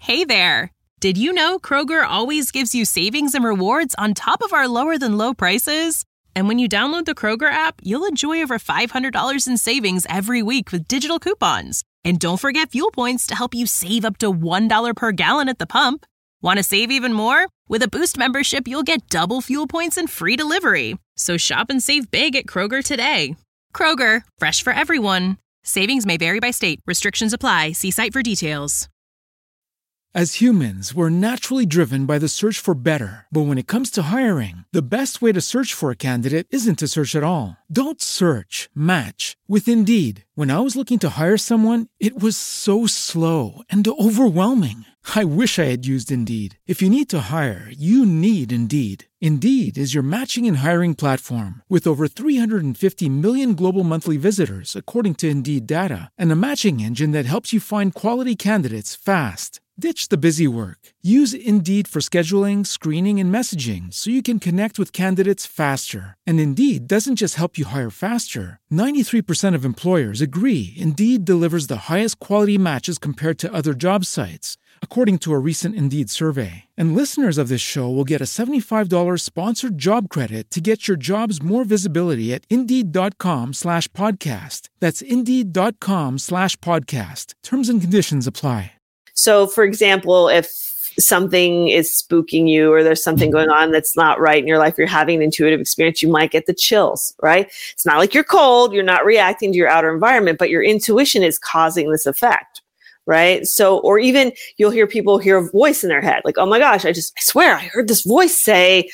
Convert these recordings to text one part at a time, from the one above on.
Hey there! Did you know Kroger always gives you savings and rewards on top of our lower-than-low prices? And when you download the Kroger app, you'll enjoy over $500 in savings every week with digital coupons. And don't forget fuel points to help you save up to $1 per gallon at the pump. Want to save even more? With a Boost membership, you'll get double fuel points and free delivery. So shop and save big at Kroger today. Kroger, fresh for everyone. Savings may vary by state. Restrictions apply. See site for details. As humans, we're naturally driven by the search for better. But when it comes to hiring, the best way to search for a candidate isn't to search at all. Don't search, match with Indeed. When I was looking to hire someone, it was so slow and overwhelming. I wish I had used Indeed. If you need to hire, you need Indeed. Indeed is your matching and hiring platform with over 350 million global monthly visitors, according to Indeed data, and a matching engine that helps you find quality candidates fast. Ditch the busy work. Use Indeed for scheduling, screening, and messaging so you can connect with candidates faster. And Indeed doesn't just help you hire faster. 93% of employers agree Indeed delivers the highest quality matches compared to other job sites, according to a recent Indeed survey. And listeners of this show will get a $75 sponsored job credit to get your jobs more visibility at Indeed.com/podcast. That's Indeed.com/podcast. Terms and conditions apply. So, for example, if something is spooking you or there's something going on that's not right in your life, you're having an intuitive experience, you might get the chills, right? It's not like you're cold, you're not reacting to your outer environment, but your intuition is causing this effect, right? So, or even you'll hear people hear a voice in their head, like, oh my gosh, I swear I heard this voice say.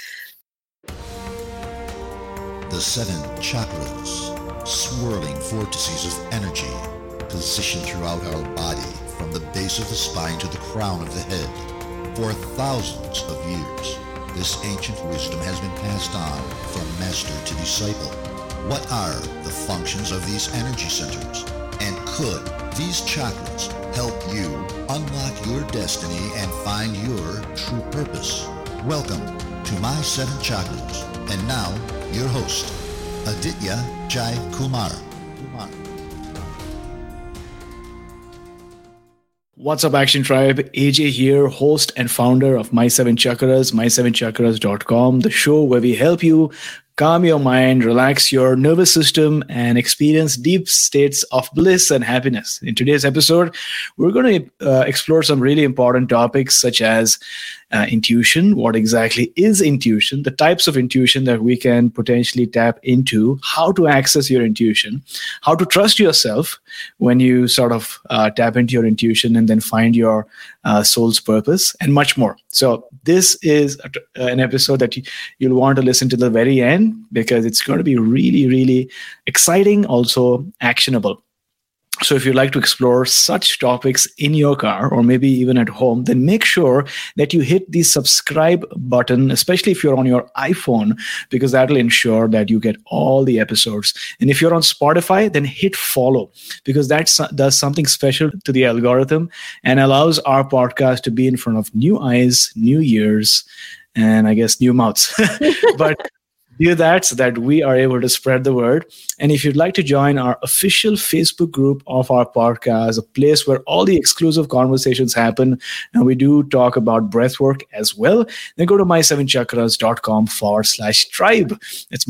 The 7 chakras, swirling vortices of energy, positioned throughout our body, from the base of the spine to the crown of the head. For thousands of years, this ancient wisdom has been passed on from master to disciple. What are the functions of these energy centers? And could these chakras help you unlock your destiny and find your true purpose? Welcome to My 7 Chakras. And now, your host, Aditya Jai Kumar. What's up, Action Tribe? AJ here, host and founder of My 7 Chakras, my7chakras.com, the show where we help you calm your mind, relax your nervous system, and experience deep states of bliss and happiness. In today's episode, we're going to explore some really important topics such as intuition. What exactly is intuition? The types of intuition that we can potentially tap into, how to access your intuition, how to trust yourself when you sort of tap into your intuition and then find your soul's purpose, and much more. So this is an episode that you'll want to listen to the very end because it's going to be really, really exciting, also actionable. So if you'd like to explore such topics in your car or maybe even at home, then make sure that you hit the subscribe button, especially if you're on your iPhone, because that will ensure that you get all the episodes. And if you're on Spotify, then hit follow, because that does something special to the algorithm and allows our podcast to be in front of new eyes, new ears, and I guess new mouths. But do that so that we are able to spread the word. And if you'd like to join our official Facebook group of our podcast, a place where all the exclusive conversations happen, and we do talk about breathwork as well, then go to my7chakras.com/tribe. It's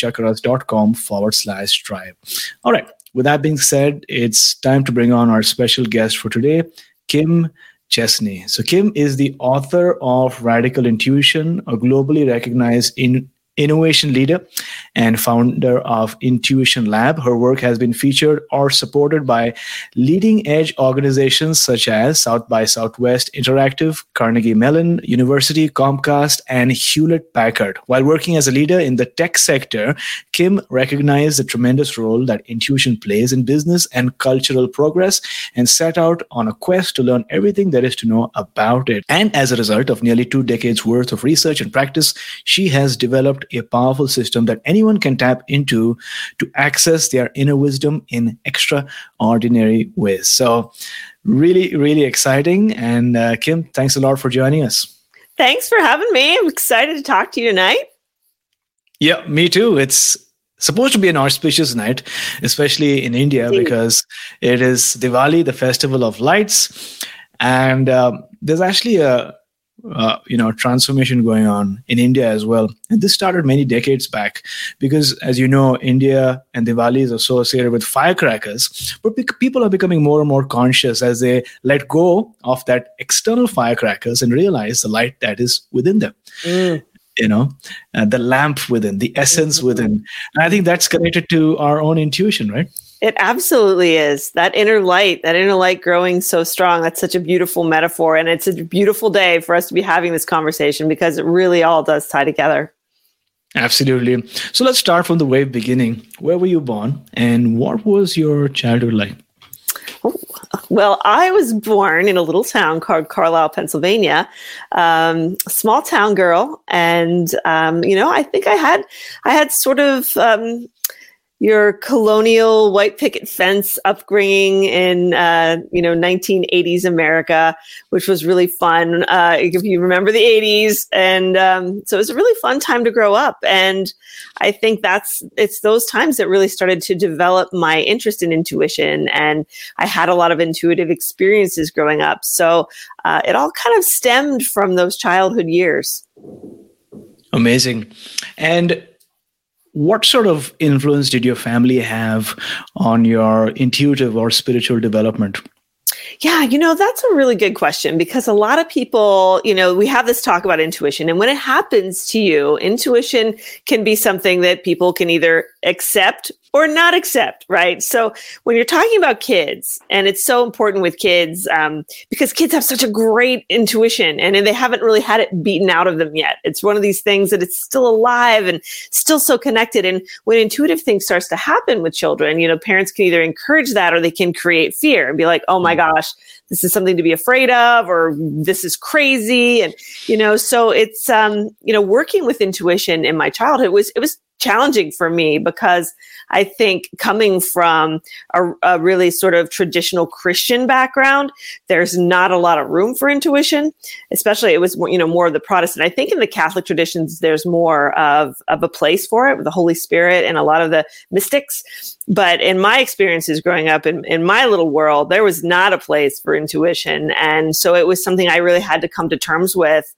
my7chakras.com/tribe. All right. With that being said, it's time to bring on our special guest for today, Kim Chesney. So Kim is the author of Radical Intuition, a globally recognized innovation leader and founder of Intuition Lab. Her work has been featured or supported by leading edge organizations such as South by Southwest Interactive, Carnegie Mellon University, Comcast, and Hewlett Packard. While working as a leader in the tech sector, Kim recognized the tremendous role that intuition plays in business and cultural progress and set out on a quest to learn everything there is to know about it. And as a result of nearly 2 decades worth of research and practice, she has developed a powerful system that anyone can tap into to access their inner wisdom in extraordinary ways. So really, really exciting. And Kim, thanks a lot for joining us. Thanks for having me. I'm excited to talk to you tonight. Yeah, me too. It's supposed to be an auspicious night, especially in India, because it is Diwali, the festival of lights. And there's actually a transformation going on in India as well. And this started many decades back because, as you know, India and Diwali is associated with firecrackers. But people are becoming more and more conscious as they let go of that external firecrackers and realize the light that is within them. The lamp within, the essence within. And I think that's connected to our own intuition, right? It absolutely is. That inner light growing so strong. That's such a beautiful metaphor. And it's a beautiful day for us to be having this conversation because it really all does tie together. Absolutely. So let's start from the very beginning. Where were you born and what was your childhood like? Well, I was born in a little town called Carlisle, Pennsylvania, small town girl. And, I think I had sort of, your colonial white picket fence upbringing in, 1980s America, which was really fun. If you remember the 80s. And so it was a really fun time to grow up. And I think it's those times that really started to develop my interest in intuition. And I had a lot of intuitive experiences growing up. So it all kind of stemmed from those childhood years. Amazing. And what sort of influence did your family have on your intuitive or spiritual development? Yeah, that's a really good question because a lot of people, we have this talk about intuition. And when it happens to you, intuition can be something that people can either accept or not accept, right? So when you're talking about kids, and it's so important with kids because kids have such a great intuition and they haven't really had it beaten out of them yet. It's one of these things that it's still alive and still so connected. And when intuitive things starts to happen with children, parents can either encourage that or they can create fear and be like, oh my gosh, this is something to be afraid of, or this is crazy. And, so it's, working with intuition in my childhood it was challenging for me because I think coming from a really sort of traditional Christian background, there's not a lot of room for intuition, especially it was, more of the Protestant. I think in the Catholic traditions, there's more of a place for it with the Holy Spirit and a lot of the mystics. But in my experiences growing up in my little world, there was not a place for intuition. And so it was something I really had to come to terms with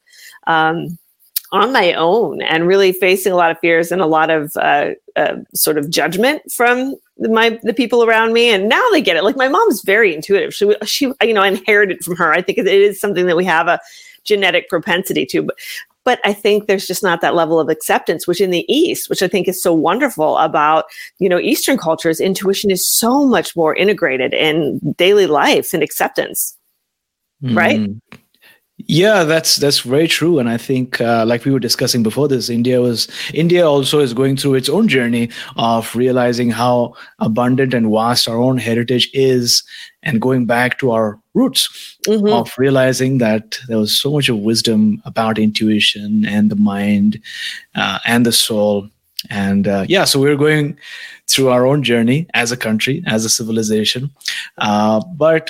on my own and really facing a lot of fears and a lot of sort of judgment from the people around me. And now they get it. Like my mom's very intuitive. She inherited from her. I think it is something that we have a genetic propensity to, but I think there's just not that level of acceptance, which in the East, which I think is so wonderful about, Eastern cultures, intuition is so much more integrated in daily life and acceptance. Right? Yeah, that's very true. And I think, like we were discussing before this, India also is going through its own journey of realizing how abundant and vast our own heritage is and going back to our roots of realizing that there was so much of wisdom about intuition and the mind and the soul. And so we're going through our own journey as a country, as a civilization. But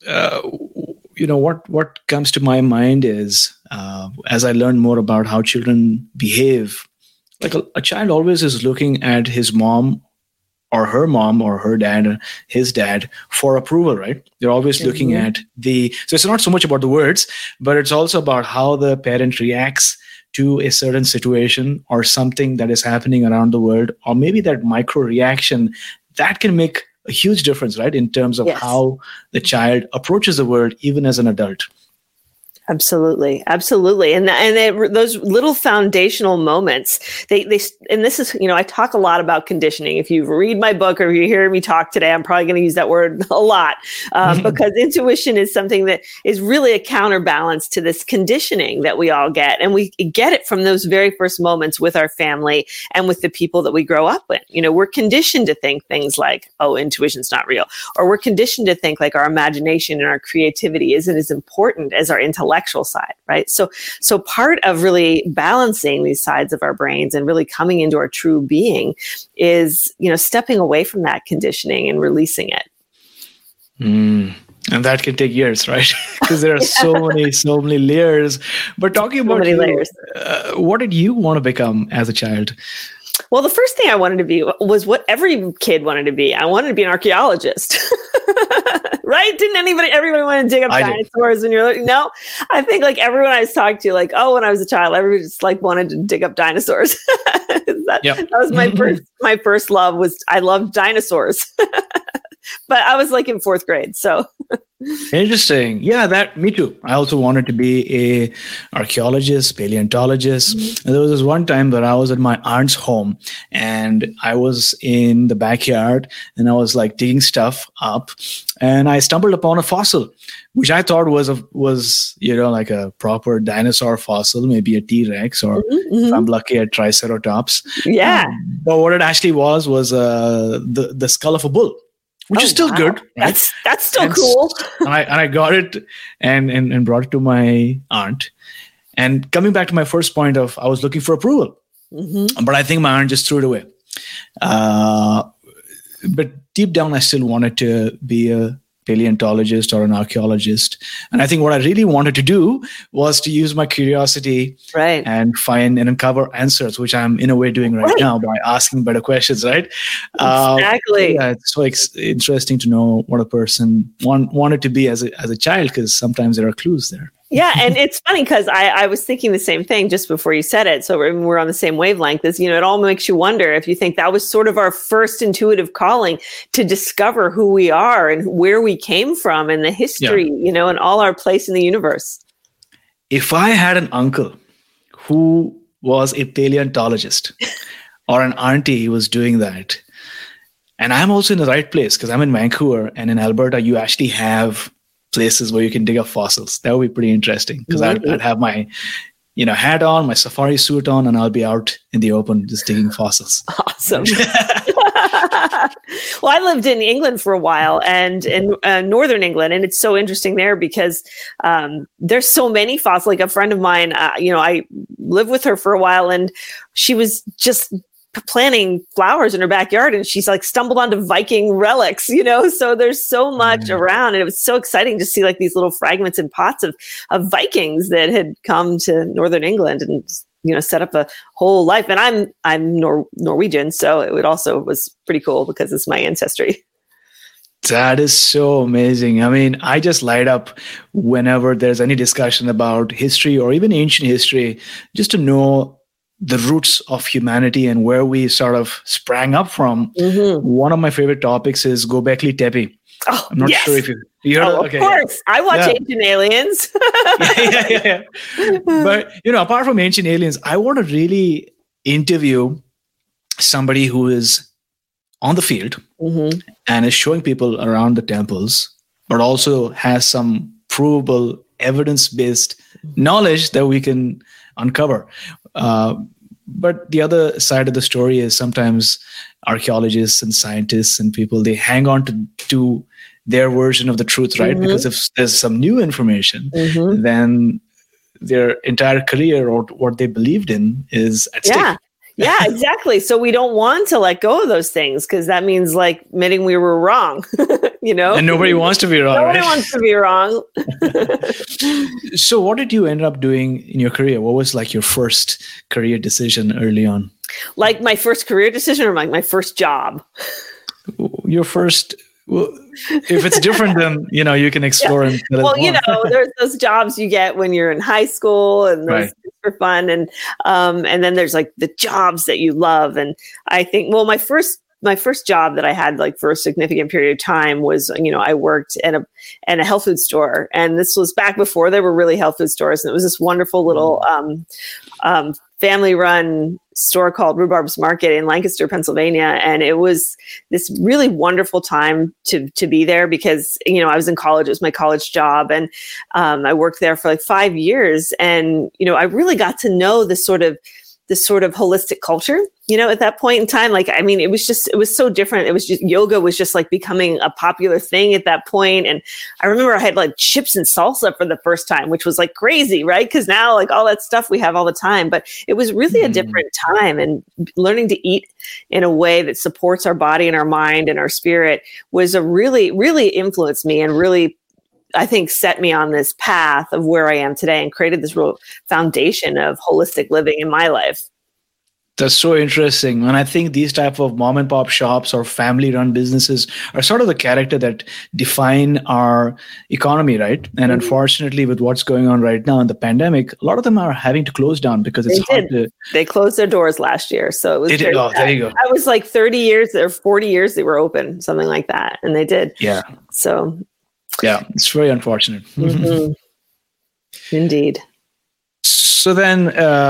what comes to my mind is as I learn more about how children behave, like a child always is looking at his mom or her dad or his dad for approval, right? They're always looking at so it's not so much about the words, but it's also about how the parent reacts to a certain situation or something that is happening around the world, or maybe that micro reaction that can make a huge difference, right? In terms of how the child approaches the world, even as an adult. Absolutely. And those little foundational moments, and this is, I talk a lot about conditioning. If you read my book or if you hear me talk today, I'm probably going to use that word a lot because intuition is something that is really a counterbalance to this conditioning that we all get. And we get it from those very first moments with our family and with the people that we grow up with. We're conditioned to think things like, oh, intuition's not real. Or we're conditioned to think like our imagination and our creativity isn't as important as our intellect. Side, right? So part of really balancing these sides of our brains and really coming into our true being is, stepping away from that conditioning and releasing it. And that can take years, right? Because there are so many layers. But talking about layers, what did you want to become as a child? Well, the first thing I wanted to be was what every kid wanted to be. I wanted to be an archaeologist. Right? Didn't everybody want to dig up dinosaurs when you're like, no, I think like everyone I was talking to, like, oh, when I was a child, everybody just like wanted to dig up dinosaurs. That was my first love. Was I loved dinosaurs. But I was like in 4th grade. So interesting. Yeah, me too. I also wanted to be a archaeologist, paleontologist. Mm-hmm. And there was this one time that I was at my aunt's home and I was in the backyard and I was like digging stuff up and I stumbled upon a fossil, which I thought was like a proper dinosaur fossil, maybe a T-Rex or if I'm lucky, a Triceratops. Yeah. But what it actually was the skull of a bull. Which is still good. Right? That's still cool. And I got it and brought it to my aunt. And coming back to my first point of I was looking for approval. Mm-hmm. But I think my aunt just threw it away. But deep down, I still wanted to be a paleontologist or an archaeologist. And I think what I really wanted to do was to use my curiosity and find and uncover answers, which I'm in a way doing right now by asking better questions, right? Exactly. It's so interesting to know what a person wanted to be as a child, because sometimes there are clues there. Yeah. And it's funny because I was thinking the same thing just before you said it. So we're on the same wavelength. It all makes you wonder if you think that was sort of our first intuitive calling to discover who we are and where we came from and the history, and all our place in the universe. If I had an uncle who was a paleontologist or an auntie who was doing that, and I'm also in the right place because I'm in Vancouver, and in Alberta, you actually have places where you can dig up fossils. That would be pretty interesting because I'd have my hat on, my safari suit on, and I'll be out in the open just digging fossils. Awesome. Well, I lived in England for a while and in northern England, and it's so interesting there because there's so many fossils. Like a friend of mine, I lived with her for a while, and she was just planting flowers in her backyard and she's like stumbled onto Viking relics, so there's so much around, and it was so exciting to see like these little fragments and pots of Vikings that had come to northern England and set up a whole life. And I'm Norwegian, so it also was pretty cool because it's my ancestry. That is so amazing. I mean, I just light up whenever there's any discussion about history or even ancient history, just to know the roots of humanity and where we sort of sprang up from. Mm-hmm. One of my favorite topics is Göbekli Tepe. Oh, I'm not sure if you heard of course. I watch Ancient Aliens. yeah. But, apart from Ancient Aliens, I want to really interview somebody who is on the field and is showing people around the temples, but also has some provable, evidence-based knowledge that we can uncover. But the other side of the story is sometimes archaeologists and scientists and people, they hang on to their version of the truth, right? Because if there's some new information, then their entire career or what they believed in is at stake. Yeah, exactly. So we don't want to let go of those things because that means like admitting we were wrong, And nobody wants to be wrong. Nobody wants to be wrong. So what did you end up doing in your career? What was like your first career decision early on? Like my first career decision or like my first job? Your first... Well, if it's different, then you can explore and there's those jobs you get when you're in high school, and those for fun, and then there's like the jobs that you love. And I think, my first job that I had like for a significant period of time was, I worked at a health food store, and this was back before there were really health food stores, and it was this wonderful little family-run store called Rhubarb's Market in Lancaster, Pennsylvania. And it was this really wonderful time to be there because, I was in college. It was my college job. And I worked there for like 5 years. And, I really got to know this sort of holistic culture, at that point in time. Like, I mean, it was so different. It was just, yoga was just like becoming a popular thing at that point. And I remember I had like chips and salsa for the first time, which was like crazy, right? Because now like all that stuff we have all the time, but it was really a different time, and learning to eat in a way that supports our body and our mind and our spirit was really influenced me and really, I think, set me on this path of where I am today and created this real foundation of holistic living in my life. That's so interesting. And I think these type of mom and pop shops or family run businesses are sort of the character that define our economy, right? And unfortunately, with what's going on right now in the pandemic, a lot of them are having to close down because it's hard to. They closed their doors last year. So it was. Oh, there you go. I was like 30 years or 40 years they were open, something like that. And they did. Yeah. So. Yeah, it's very unfortunate. Mm-hmm. Indeed. So then,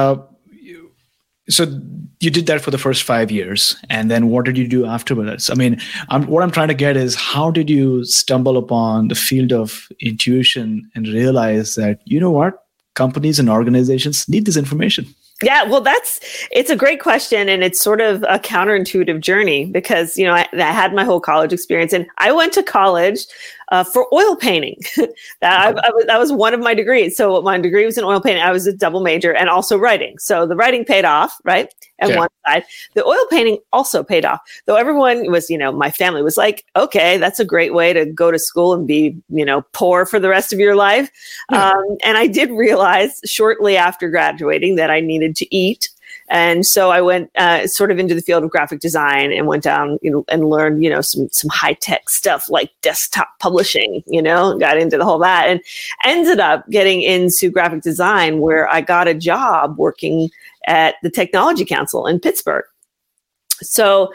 so you did that for the first 5 years, and then what did you do afterwards? I mean, what I'm trying to get is, how did you stumble upon the field of intuition and realize that, you know what, companies and organizations need this information? Yeah, well, it's a great question. And it's sort of a counterintuitive journey because, you know, I had my whole college experience, and I went to college for oil painting. That was one of my degrees. So my degree was in oil painting. I was a double major and also writing. So the writing paid off, right? And one side, the oil painting also paid off. Though everyone was, you know, my family was like, okay, that's a great way to go to school and be, you know, poor for the rest of your life. Yeah. And I did realize shortly after graduating that I needed to eat. And so I went sort of into the field of graphic design and went down, you know, and learned, you know, some high tech stuff like desktop publishing, you know, got into the whole that and ended up getting into graphic design, where I got a job working at the Technology Council in Pittsburgh. So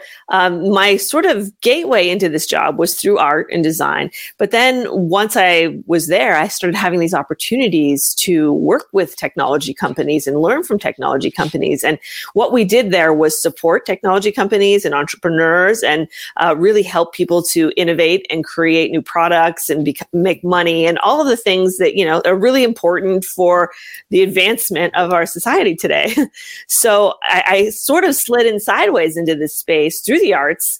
my sort of gateway into this job was through art and design. But then once I was there, I started having these opportunities to work with technology companies and learn from technology companies. And what we did there was support technology companies and entrepreneurs and really help people to innovate and create new products and make money and all of the things that, you know, are really important for the advancement of our society today. So I sort of slid in sideways into this space through the arts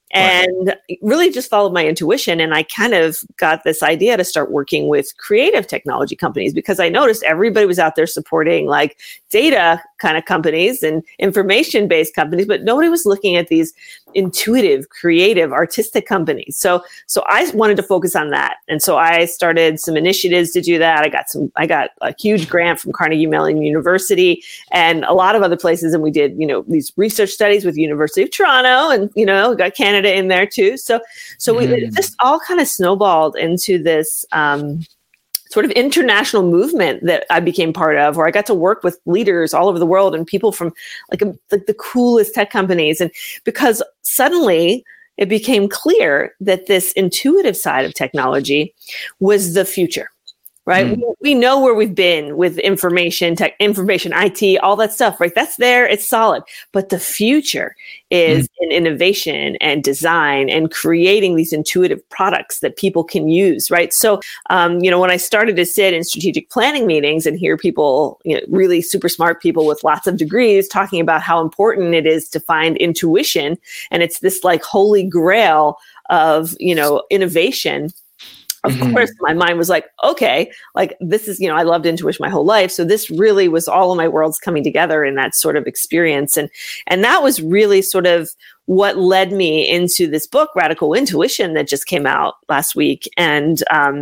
and really just followed my intuition. And I kind of got this idea to start working with creative technology companies because I noticed everybody was out there supporting like data kind of companies and information-based companies, but nobody was looking at these intuitive, creative, artistic companies. So I wanted to focus on that. And so I started some initiatives to do that. I got a huge grant from Carnegie Mellon University and a lot of other places. And we did, you know, these research studies with University of Toronto and, you know, got Canada in there too. So we just all kind of snowballed into this, sort of international movement that I became part of, where I got to work with leaders all over the world and people from like the coolest tech companies. And because suddenly it became clear that this intuitive side of technology was the future, right? We know where we've been with information, IT, all that stuff, right? That's there. It's solid. But the future is in innovation and design and creating these intuitive products that people can use, right? So, you know, when I started to sit in strategic planning meetings and hear people, you know, really super smart people with lots of degrees talking about how important it is to find intuition, and it's this like holy grail of, you know, innovation. Of course, my mind was like, okay, like this is, you know, I loved intuition my whole life. So this really was all of my worlds coming together in that sort of experience. And that was really sort of what led me into this book, Radical Intuition, that just came out last week. And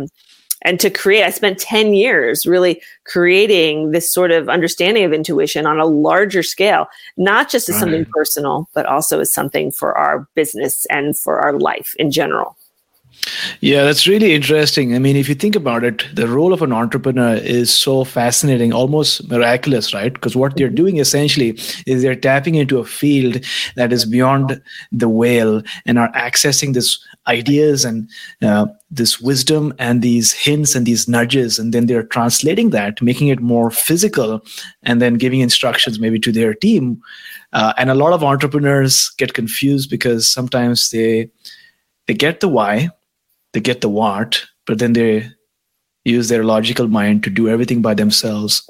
to create, I spent 10 years really creating this sort of understanding of intuition on a larger scale, not just as something personal, but also as something for our business and for our life in general. Yeah, that's really interesting. I mean, if you think about it, the role of an entrepreneur is so fascinating, almost miraculous, right? Because what they're doing essentially is they're tapping into a field that is beyond the veil and are accessing this ideas and this wisdom and these hints and these nudges. And then they're translating that, making it more physical, and then giving instructions maybe to their team. And a lot of entrepreneurs get confused because sometimes they get the why, they get the what, but then they use their logical mind to do everything by themselves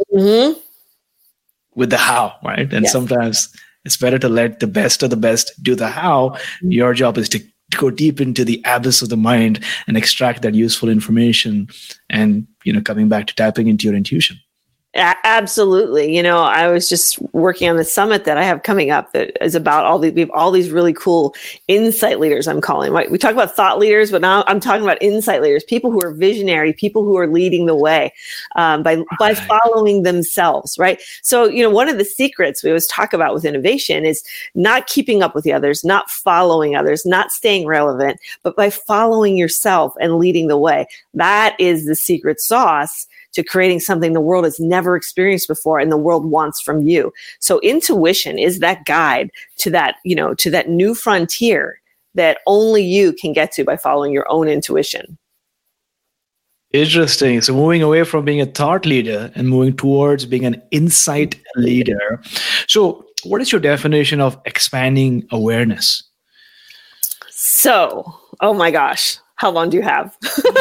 with the how, right? And sometimes it's better to let the best of the best do the how. Your job is to go deep into the abyss of the mind and extract that useful information and, you know, coming back to tapping into your intuition. Absolutely. I was just working on the summit that I have coming up that is about we have all these really cool insight leaders, I'm calling, right? We talk about thought leaders, but now I'm talking about insight leaders, people who are visionary, people who are leading the way by following themselves, right? So, one of the secrets we always talk about with innovation is not keeping up with the others, not following others, not staying relevant, but by following yourself and leading the way. That is the secret sauce to creating something the world has never experienced before and the world wants from you. So intuition is that guide to that, to that new frontier that only you can get to by following your own intuition. Interesting. So moving away from being a thought leader and moving towards being an insight leader. So what is your definition of expanding awareness? So, oh my gosh. How long do you have?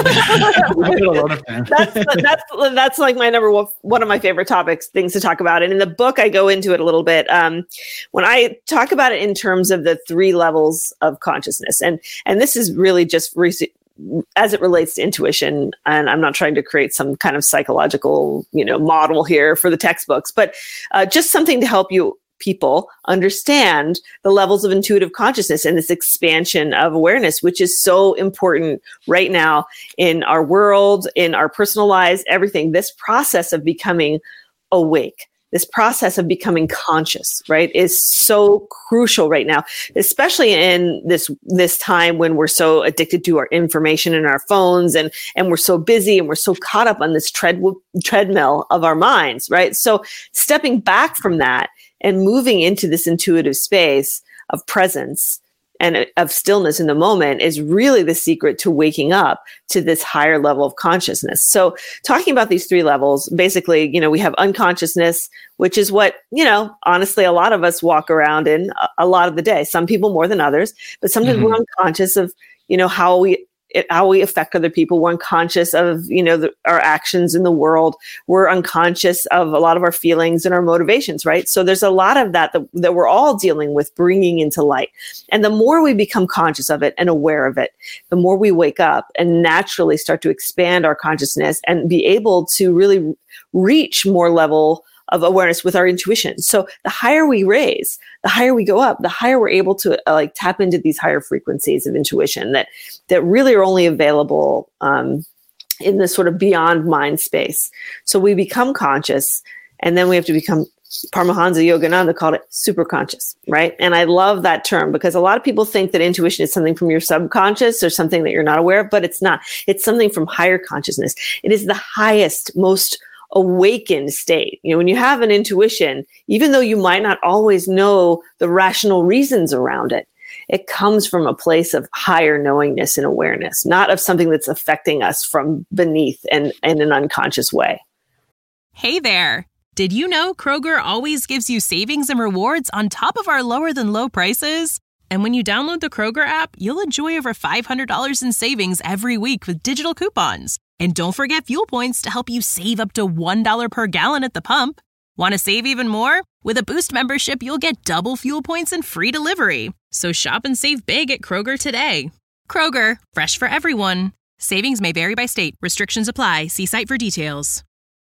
That's like my one of my favorite things to talk about. And in the book, I go into it a little bit. When I talk about it in terms of the 3 levels of consciousness, and this is really just as it relates to intuition, and I'm not trying to create some kind of psychological, model here for the textbooks, but just something to help people understand the levels of intuitive consciousness and this expansion of awareness, which is so important right now in our world, in our personal lives, everything. This process of becoming awake, this process of becoming conscious, right, is so crucial right now, especially in this time when we're so addicted to our information in our phones and we're so busy and we're so caught up on this treadmill of our minds, right? So stepping back from that and moving into this intuitive space of presence and of stillness in the moment is really the secret to waking up to this higher level of consciousness. So talking about these 3 levels, basically, we have unconsciousness, which is what, honestly, a lot of us walk around in a lot of the day. Some people more than others, but sometimes we're unconscious of, how we affect other people. We're unconscious of, our actions in the world. We're unconscious of a lot of our feelings and our motivations, right? So there's a lot of that we're all dealing with bringing into light. And the more we become conscious of it and aware of it, the more we wake up and naturally start to expand our consciousness and be able to really reach more level of awareness with our intuition. So the higher we raise, the higher we go up, the higher we're able to tap into these higher frequencies of intuition that really are only available in this sort of beyond mind space. So we become conscious, and then we have to become, Paramahansa Yogananda called it super conscious, right? And I love that term because a lot of people think that intuition is something from your subconscious or something that you're not aware of, but it's not. It's something from higher consciousness. It is the highest, most awakened state. When you have an intuition, even though you might not always know the rational reasons around it, it comes from a place of higher knowingness and awareness, not of something that's affecting us from beneath and in an unconscious way. Hey there. Did you know Kroger always gives you savings and rewards on top of our lower than low prices? And when you download the Kroger app, you'll enjoy over $500 in savings every week with digital coupons. And don't forget fuel points to help you save up to $1 per gallon at the pump. Want to save even more? With a Boost membership, you'll get double fuel points and free delivery. So shop and save big at Kroger today. Kroger, fresh for everyone. Savings may vary by state. Restrictions apply. See site for details.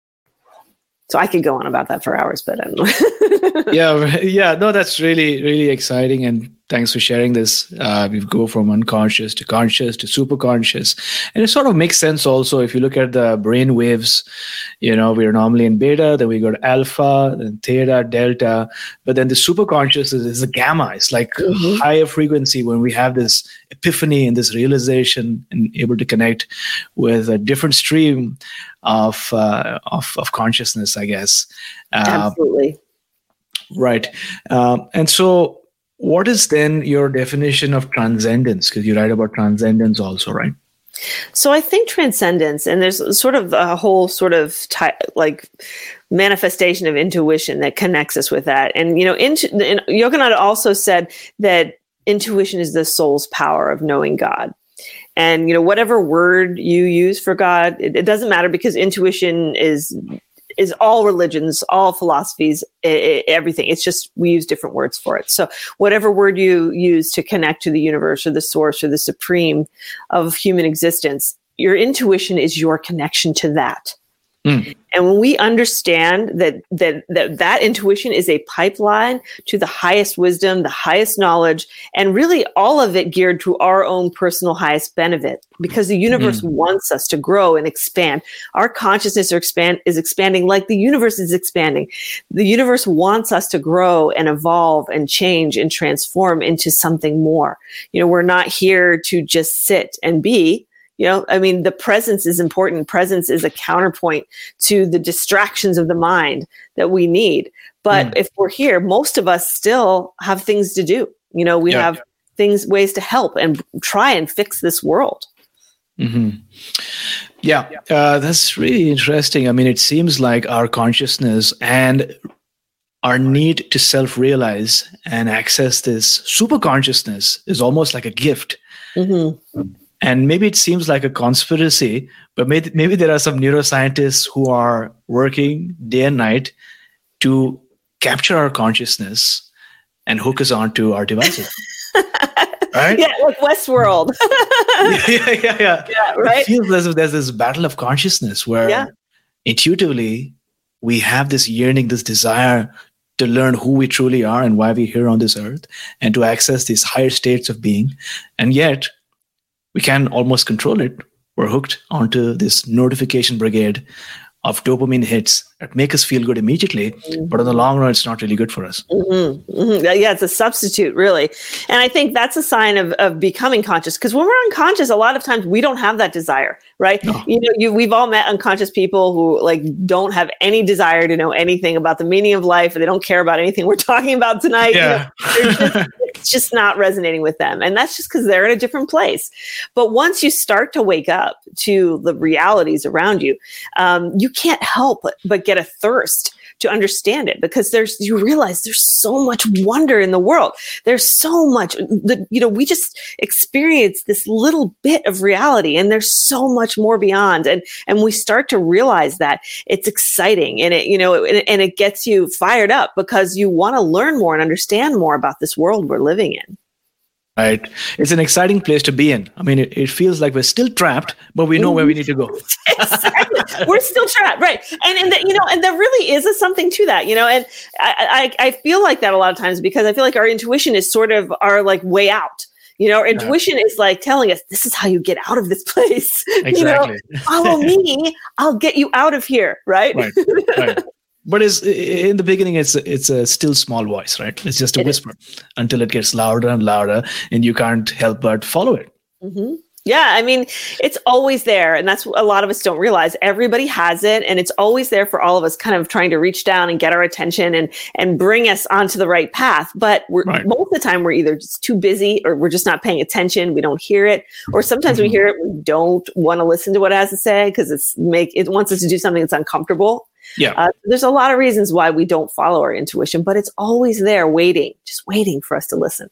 So I could go on about that for hours, but I don't know. Yeah. No, that's really, really exciting. And thanks for sharing this. We go from unconscious to conscious to super conscious. And it sort of makes sense also if you look at the brain waves, we're normally in beta, then we go to alpha, then theta, delta. But then the super conscious is a gamma. It's like higher frequency when we have this epiphany and this realization and able to connect with a different stream of consciousness, I guess. Absolutely. Right. And so what is then your definition of transcendence? Because you write about transcendence also, right? So I think transcendence, and there's sort of a whole sort of manifestation of intuition that connects us with that. And, Yogananda also said that intuition is the soul's power of knowing God. And, whatever word you use for God, it doesn't matter because intuition is all religions, all philosophies, everything. It's just we use different words for it. So whatever word you use to connect to the universe or the source or the supreme of human existence, your intuition is your connection to that. And when we understand that intuition is a pipeline to the highest wisdom, the highest knowledge, and really all of it geared to our own personal highest benefit, because the universe wants us to grow and expand. Our consciousness is expanding like the universe is expanding. The universe wants us to grow and evolve and change and transform into something more. We're not here to just sit and be. The presence is important. Presence is a counterpoint to the distractions of the mind that we need. But if we're here, most of us still have things to do. We have ways to help and try and fix this world. Mm-hmm. Yeah, that's really interesting. It seems like our consciousness and our need to self-realize and access this super consciousness is almost like a gift. Mm-hmm. And maybe it seems like a conspiracy, but maybe there are some neuroscientists who are working day and night to capture our consciousness and hook us onto our devices. Right? Yeah, like Westworld. Yeah, right? It feels as if there's this battle of consciousness where intuitively we have this yearning, this desire to learn who we truly are and why we're here on this earth and to access these higher states of being. And yet, we can almost control it. We're hooked onto this notification brigade of dopamine hits that make us feel good immediately, but in the long run, it's not really good for us. Yeah, it's a substitute, really. And I think that's a sign of becoming conscious, because when we're unconscious, a lot of times we don't have that desire, right? No. We've all met unconscious people who don't have any desire to know anything about the meaning of life, and they don't care about anything we're talking about tonight. Yeah. It's just not resonating with them. And that's just because they're in a different place. But once you start to wake up to the realities around you, you can't help but get a thirst to understand it, because you realize there's so much wonder in the world. There's so much we just experience this little bit of reality, and there's so much more beyond. And we start to realize that it's exciting, and it gets you fired up because you want to learn more and understand more about this world we're living in. Right. It's an exciting place to be in. It feels like we're still trapped, but we know where we need to go. Exactly. We're still trapped. Right. And there really is something to that, and I feel like that a lot of times, because I feel like our intuition is sort of our way out. Our intuition is telling us, this is how you get out of this place. Exactly. Follow me. I'll get you out of here. Right. Right. But in the beginning, it's a still small voice, right? It's just a whisper until it gets louder and louder, and you can't help but follow it. Mm-hmm. Yeah, it's always there, and that's what a lot of us don't realize. Everybody has it, and it's always there for all of us, kind of trying to reach down and get our attention and bring us onto the right path. But most of the time, we're either just too busy, or we're just not paying attention. We don't hear it, or sometimes we hear it, we don't want to listen to what it has to say because it wants us to do something that's uncomfortable. Yeah. There's a lot of reasons why we don't follow our intuition, but it's always there just waiting for us to listen.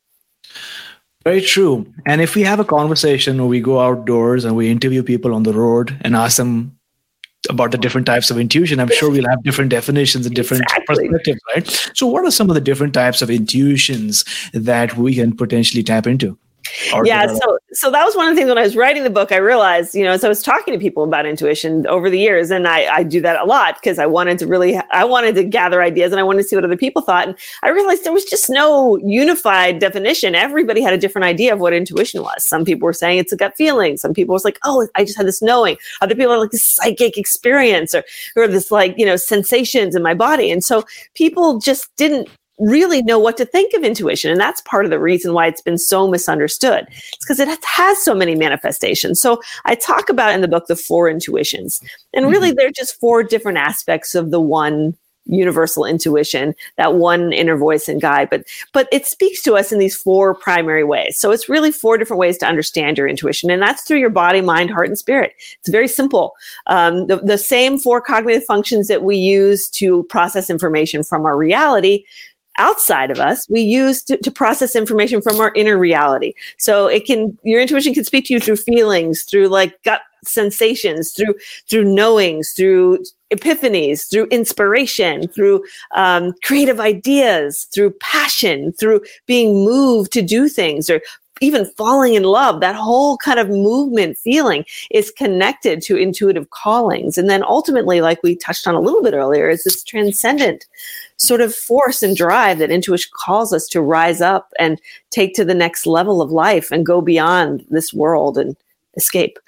Very true. And if we have a conversation or we go outdoors and we interview people on the road and ask them about the different types of intuition, I'm sure we'll have different definitions and different perspectives, right? So what are some of the different types of intuitions that we can potentially tap into? Yeah, so that was one of the things when I was writing the book, I realized, as I was talking to people about intuition over the years, and I do that a lot because I wanted to gather ideas and I wanted to see what other people thought. And I realized there was just no unified definition. Everybody had a different idea of what intuition was. Some people were saying it's a gut feeling. Some people was like, oh, I just had this knowing. Other people are like this psychic experience or this sensations in my body. And so people just didn't really know what to think of intuition. And that's part of the reason why it's been so misunderstood. It's because it has so many manifestations. So I talk about in the book the 4 intuitions. And really they're just 4 different aspects of the one universal intuition, that one inner voice and guide. But it speaks to us in these 4 primary ways. So it's really 4 different ways to understand your intuition. And that's through your body, mind, heart, and spirit. It's very simple. The same 4 cognitive functions that we use to process information from our reality outside of us, we use to process information from our inner reality. So your intuition can speak to you through feelings, through gut sensations, through knowings, through epiphanies, through inspiration, through creative ideas, through passion, through being moved to do things, or even falling in love, that whole kind of movement feeling is connected to intuitive callings. And then ultimately, like we touched on a little bit earlier, is this transcendent sort of force and drive that intuition calls us to rise up and take to the next level of life and go beyond this world and escape.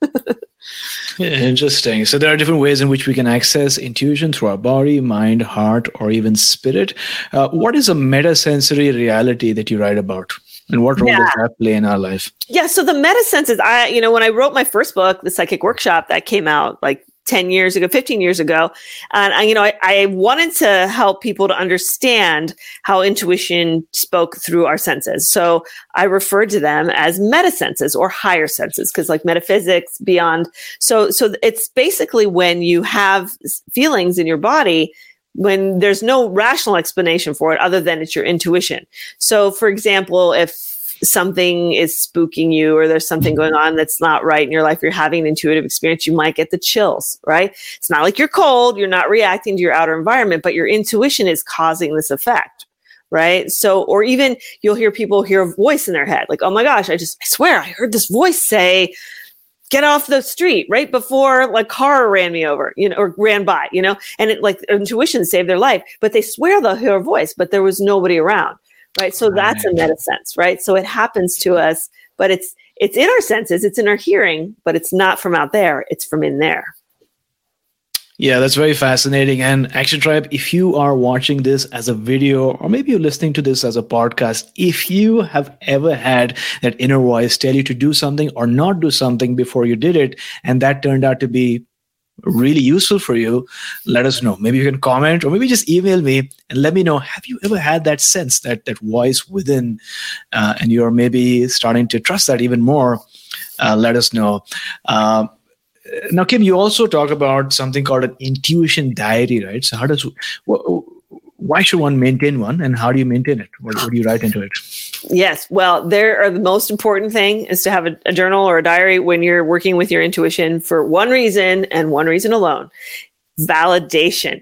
Yeah, interesting. So there are different ways in which we can access intuition through our body, mind, heart, or even spirit. What is a metasensory reality that you write about? And what role does that play in our life? Yeah. So the meta senses, when I wrote my first book, The Psychic Workshop, that came out like 15 years ago. And I wanted to help people to understand how intuition spoke through our senses. So I referred to them as meta senses or higher senses, because like metaphysics beyond. So it's basically when you have feelings in your body when there's no rational explanation for it other than it's your intuition. So for example, if something is spooking you or there's something going on that's not right in your life, you're having an intuitive experience, you might get the chills, right? It's not like you're cold, you're not reacting to your outer environment, but your intuition is causing this effect, right? So, or even you'll hear people hear a voice in their head, like, oh my gosh, I swear I heard this voice say, get off the street right before like car ran me over, or ran by, and it like intuition saved their life, but they swear they'll hear a voice, but there was nobody around, right? So that's a meta sense, right? So it happens to us, but it's in our senses, it's in our hearing, but it's not from out there, it's from in there. Yeah, that's very fascinating. And Action Tribe, if you are watching this as a video, or maybe you're listening to this as a podcast, if you have ever had that inner voice tell you to do something or not do something before you did it, and that turned out to be really useful for you, let us know. Maybe you can comment or maybe just email me and let me know, have you ever had that sense, that voice within, and you're maybe starting to trust that even more? Let us know. Now, Kim, you also talk about something called an intuition diary, right? So why should one maintain one, and how do you maintain it? What do you write into it? Yes. Well, the most important thing is to have a journal or a diary when you're working with your intuition for one reason and one reason alone: validation.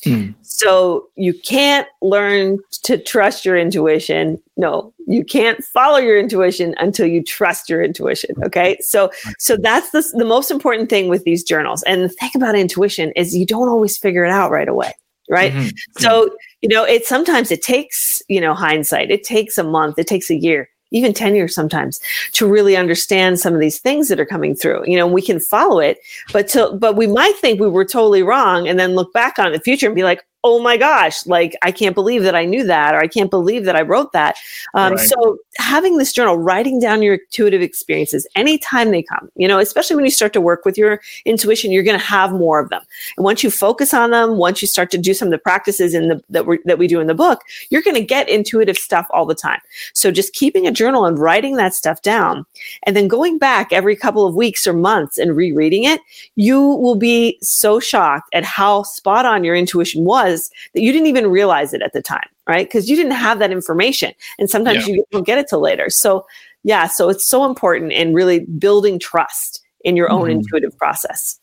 So you can't learn to trust your intuition. No, you can't follow your intuition until you trust your intuition. Okay. So that's the most important thing with these journals. And the thing about intuition is you don't always figure it out right away. Right. Mm-hmm. So, sometimes it takes, hindsight. It takes a month. It takes a year, even 10 years sometimes, to really understand some of these things that are coming through. We can follow it, but we might think we were totally wrong and then look back on the future and be like, oh my gosh, like, I can't believe that I knew that, or I can't believe that I wrote that. Right. So having this journal, writing down your intuitive experiences anytime they come, especially when you start to work with your intuition, you're going to have more of them. And once you focus on them, once you start to do some of the practices that we do in the book, you're going to get intuitive stuff all the time. So just keeping a journal and writing that stuff down, and then going back every couple of weeks or months and rereading it, you will be so shocked at how spot on your intuition was that you didn't even realize it at the time, right? Because you didn't have that information. And sometimes you don't get it till later. So it's so important in really building trust in your own intuitive process.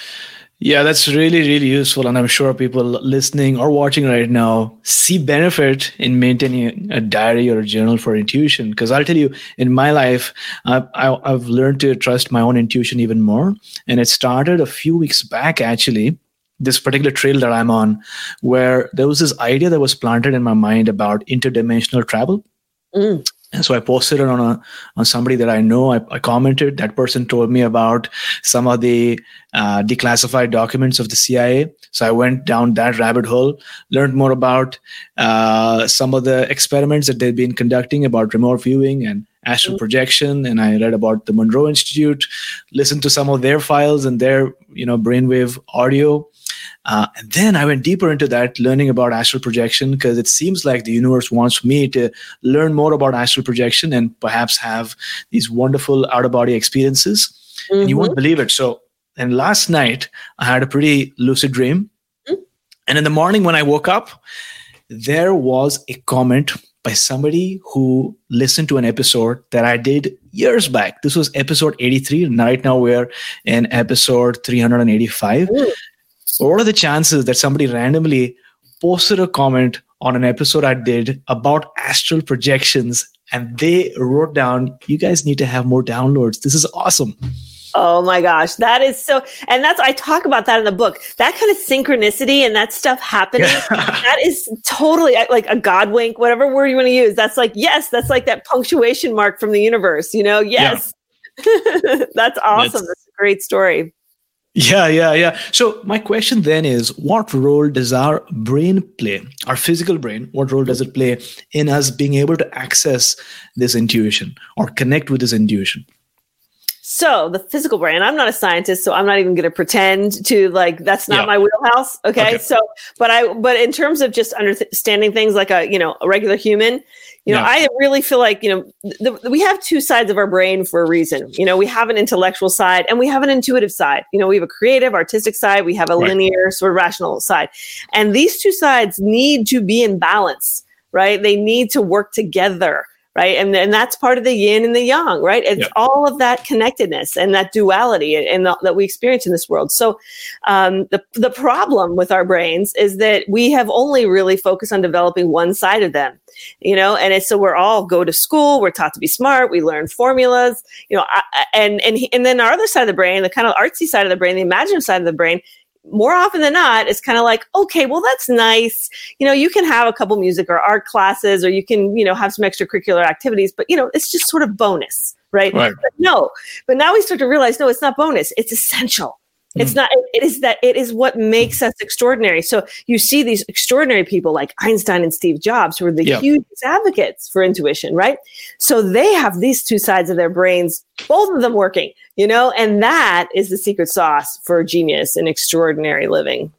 Yeah, that's really, really useful. And I'm sure people listening or watching right now see benefit in maintaining a diary or a journal for intuition. Because I'll tell you, in my life, I've learned to trust my own intuition even more. And it started a few weeks back, actually, this particular trail that I'm on, where there was this idea that was planted in my mind about interdimensional travel. And so I posted it on somebody that I know. I commented. That person told me about some of the declassified documents of the CIA. So I went down that rabbit hole, learned more about some of the experiments that they've been conducting about remote viewing and astral projection. And I read about the Monroe Institute, listened to some of their files and their brainwave audio. And then I went deeper into that, learning about astral projection, because it seems like the universe wants me to learn more about astral projection and perhaps have these wonderful out-of-body experiences. And you won't believe it. So, and last night, I had a pretty lucid dream. And in the morning when I woke up, there was a comment by somebody who listened to an episode that I did years back. This was episode 83. And right now we're in episode 385. What are the chances that somebody randomly posted a comment on an episode I did about astral projections and they wrote down, you guys need to have more downloads. This is awesome. Oh my gosh, that is so, and I talk about that in the book, that kind of synchronicity and that stuff happening, that is totally like a God wink, whatever word you want to use. That's like, yes, that's like that punctuation mark from the universe, yes. Yeah. That's awesome. That's a great story. Yeah. So my question then is, what role does our brain play, our physical brain, what role does it play in us being able to access this intuition or connect with this intuition? So the physical brain, I'm not a scientist, so I'm not even going to pretend to that's not my wheelhouse. Okay. So, but in terms of just understanding things like a regular human, I really feel like, we have two sides of our brain for a reason. We have an intellectual side and we have an intuitive side. We have a creative, artistic side. We have a linear sort of rational side. And these two sides need to be in balance, right? They need to work together. Right. And that's part of the yin and the yang, right? It's all of that connectedness and that duality that we experience in this world. So the problem with our brains is that we have only really focused on developing one side of them, and so we're all go to school. We're taught to be smart. We learn formulas, and then our other side of the brain, the kind of artsy side of the brain, the imaginative side of the brain, more often than not, it's kind of like, okay, well, that's nice. You can have a couple music or art classes, or you can, have some extracurricular activities, but, it's just sort of bonus, right? But now we start to realize, no, it's not bonus. It's essential. It's not, it is what makes us extraordinary. So you see these extraordinary people like Einstein and Steve Jobs, who are the huge advocates for intuition, right? So they have these two sides of their brains, both of them working, and that is the secret sauce for genius and extraordinary living.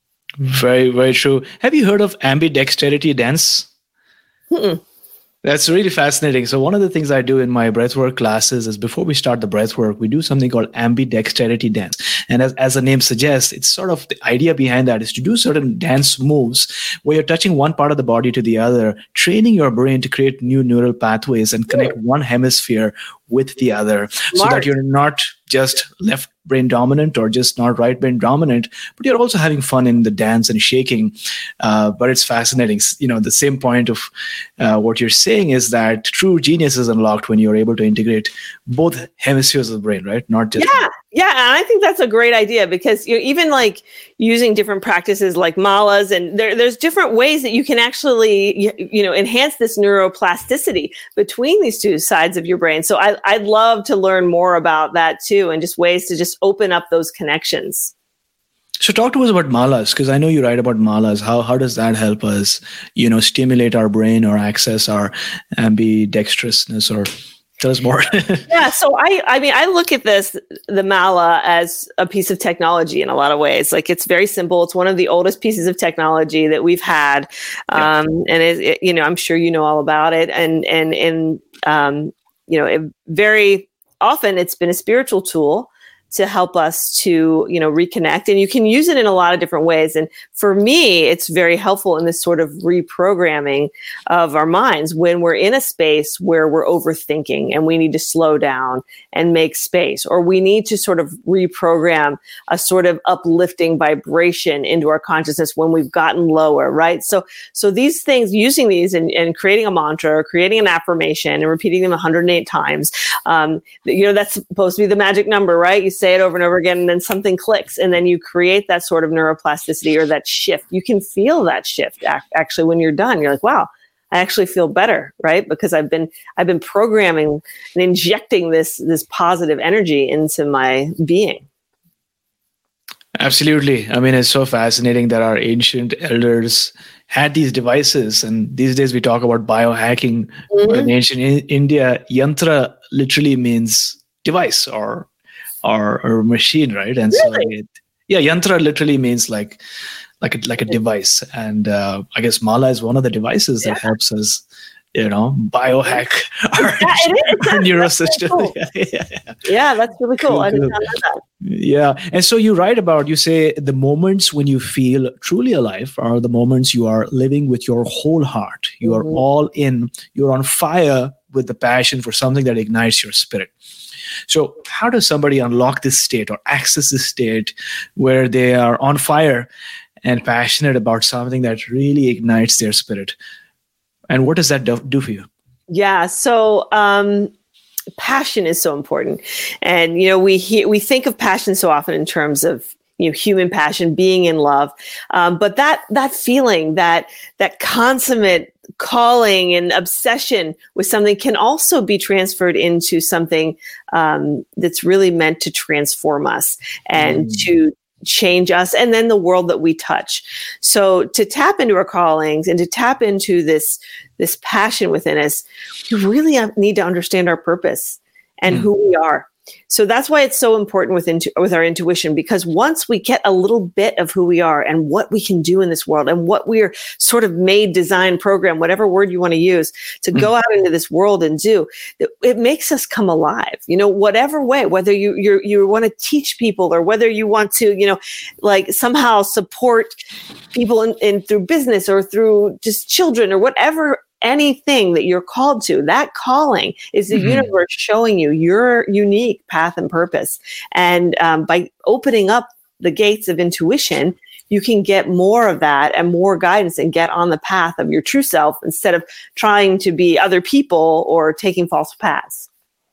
Very, very true. Have you heard of ambidexterity dance? Mm-mm. That's really fascinating. So one of the things I do in my breathwork classes is before we start the breathwork, we do something called ambidexterity dance. And as the name suggests, it's sort of the idea behind that is to do certain dance moves where you're touching one part of the body to the other, training your brain to create new neural pathways and connect one hemisphere with the other, so that you're not just left brain dominant or just not right brain dominant, but you're also having fun in the dance and shaking. But it's fascinating. The same point of what you're saying is that true genius is unlocked when you're able to integrate both hemispheres of the brain, right? Not just Yeah, and I think that's a great idea, because even like using different practices like malas, and there's different ways that you can actually enhance this neuroplasticity between these two sides of your brain. So I'd love to learn more about that too, and just ways to just open up those connections. So talk to us about malas, because I know you write about malas. How does that help us, stimulate our brain or access our ambidextrousness, or tell us more. Yeah. So I look at the mala as a piece of technology in a lot of ways. Like, it's very simple. It's one of the oldest pieces of technology that we've had. And I'm sure you know all about it. And very often it's been a spiritual tool to help us to, reconnect. And you can use it in a lot of different ways. And for me, it's very helpful in this sort of reprogramming of our minds when we're in a space where we're overthinking and we need to slow down and make space, or we need to sort of reprogram a sort of uplifting vibration into our consciousness when we've gotten lower, right? So these things, using these and creating a mantra or creating an affirmation and repeating them 108 times, that's supposed to be the magic number, right? You say it over and over again, and then something clicks, and then you create that sort of neuroplasticity or that shift. You can feel that shift actually when you're done. You're like, wow, I actually feel better, right? Because I've been programming and injecting this positive energy into my being. Absolutely. I mean, it's so fascinating that our ancient elders had these devices, and these days we talk about biohacking. Mm-hmm. In ancient India, yantra literally means device or machine, right? And really? So yantra literally means like a device, and I guess mala is one of the devices that helps us, biohack our neural system. Cool. Yeah, that's really cool. I didn't know that. Yeah, and so you say the moments when you feel truly alive are the moments you are living with your whole heart. You are all in. You're on fire with the passion for something that ignites your spirit. So how does somebody unlock this state or access this state where they are on fire and passionate about something that really ignites their spirit? And what does that do for you? Yeah. So, passion is so important. And, we think of passion so often in terms of, human passion, being in love. But that feeling, that consummate calling and obsession with something can also be transferred into something that's really meant to transform us and to change us, and then the world that we touch. So to tap into our callings and to tap into this passion within us, we really need to understand our purpose and who we are. So that's why it's so important with our intuition, because once we get a little bit of who we are and what we can do in this world and what we're sort of made, designed, programmed, whatever word you want to use, to go out into this world and do, it makes us come alive, whatever way, whether you want to teach people or whether you want to, somehow support people in through business or through just children or whatever. Anything that you're called to, that calling is the universe showing you your unique path and purpose. And by opening up the gates of intuition, you can get more of that and more guidance and get on the path of your true self instead of trying to be other people or taking false paths.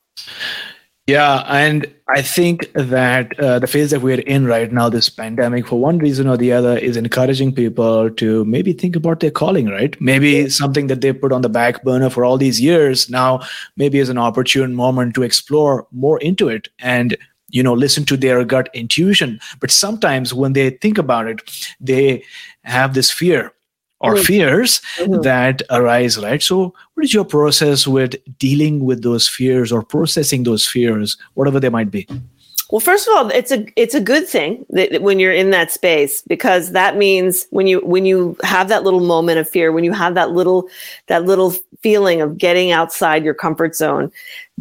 Yeah, and I think that the phase that we're in right now, this pandemic, for one reason or the other, is encouraging people to maybe think about their calling, right? Maybe something that they put on the back burner for all these years now, maybe is an opportune moment to explore more into it and, listen to their gut intuition. But sometimes when they think about it, they have this fear or fears that arise, right? So what is your process with dealing with those fears or processing those fears, whatever they might be? Well, first of all, it's a good thing that when you're in that space, because that means when you have that little moment of fear, when you have that little feeling of getting outside your comfort zone,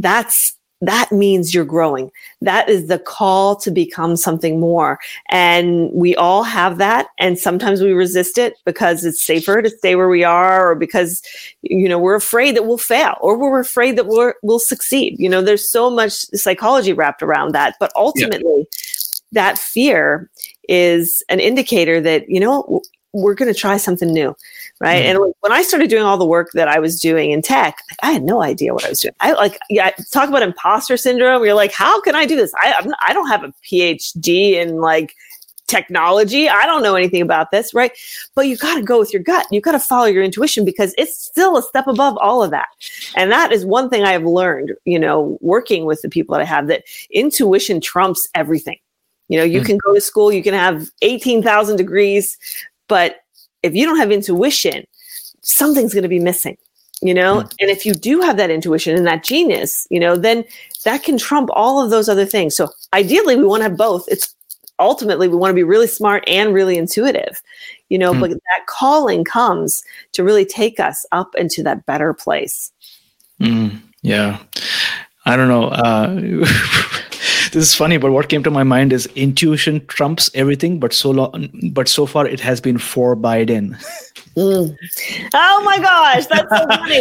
that means you're growing. That is the call to become something more. And we all have that. And sometimes we resist it because it's safer to stay where we are, or because, we're afraid that we'll fail, or we're afraid that we'll succeed. There's so much psychology wrapped around that. But ultimately, that fear is an indicator that, we're going to try something new. Right. And when I started doing all the work that I was doing in tech, I had no idea what I was doing. Talk about imposter syndrome. You're like, how can I do this? I don't have a PhD in technology. I don't know anything about this. Right. But you got to go with your gut. You got to follow your intuition, because it's still a step above all of that. And that is one thing I have learned, working with the people that I have, that intuition trumps everything. You can go to school, you can have 18,000 degrees, but if you don't have intuition, something's going to be missing, and if you do have that intuition and that genius, then that can trump all of those other things. So ideally we want to have both. It's ultimately we want to be really smart and really intuitive, but that calling comes to really take us up into that better place. Yeah. I don't know. This is funny, but what came to my mind is intuition trumps everything, but so far it has been for Biden. Oh my gosh, that's so funny.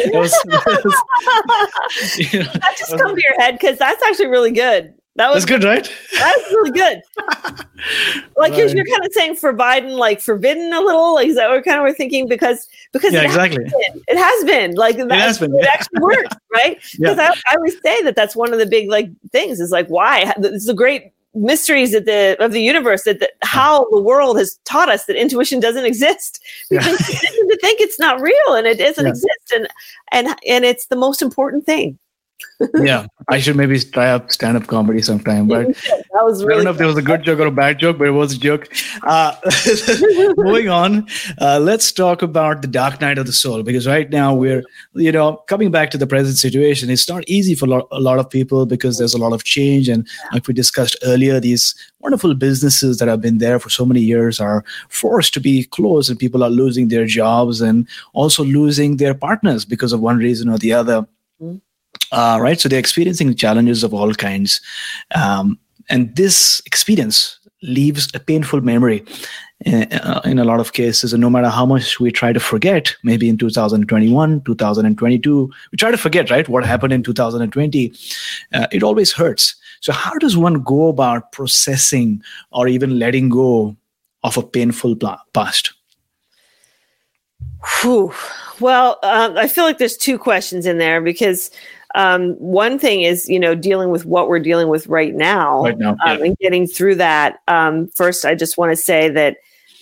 That just come to your head because that's actually really good. That's good, right? That's really good. You're kind of saying for Biden, forbidden a little. Is that what kind of we're thinking? Because yeah, exactly. It has been it actually works, right? Because I always say that's one of the big things is why it's the great mysteries of the universe that how the world has taught us that intuition doesn't exist. We think it's not real and it doesn't exist, and it's the most important thing. Yeah, I should maybe try up stand-up comedy sometime. But that was really I don't know if there was a good joke or a bad joke, but it was a joke. Moving on, let's talk about the dark night of the soul, because right now we're, coming back to the present situation. It's not easy for a lot of people because there's a lot of change. And like we discussed earlier, these wonderful businesses that have been there for so many years are forced to be closed, and people are losing their jobs and also losing their partners because of one reason or the other. Right. So they're experiencing challenges of all kinds. And this experience leaves a painful memory in a lot of cases. And no matter how much we try to forget, maybe in 2021, 2022, we try to forget, right, what happened in 2020, it always hurts. So how does one go about processing or even letting go of a painful past? Whew. Well, I feel like there's two questions in there because one thing is, dealing with what we're dealing with right now, and getting through that. First, I just want to say that,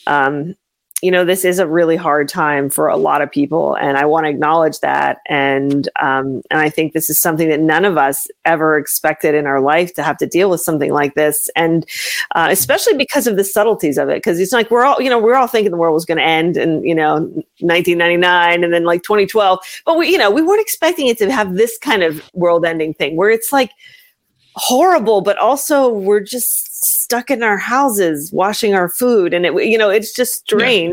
this is a really hard time for a lot of people, and I want to acknowledge that. And I think this is something that none of us ever expected in our life to have to deal with something like this, and especially because of the subtleties of it. Because it's like we're all thinking the world was going to end in 1999 and then like 2012, but we weren't expecting it to have this kind of world-ending thing where it's like horrible, but also we're just stuck in our houses washing our food, and it's just strange.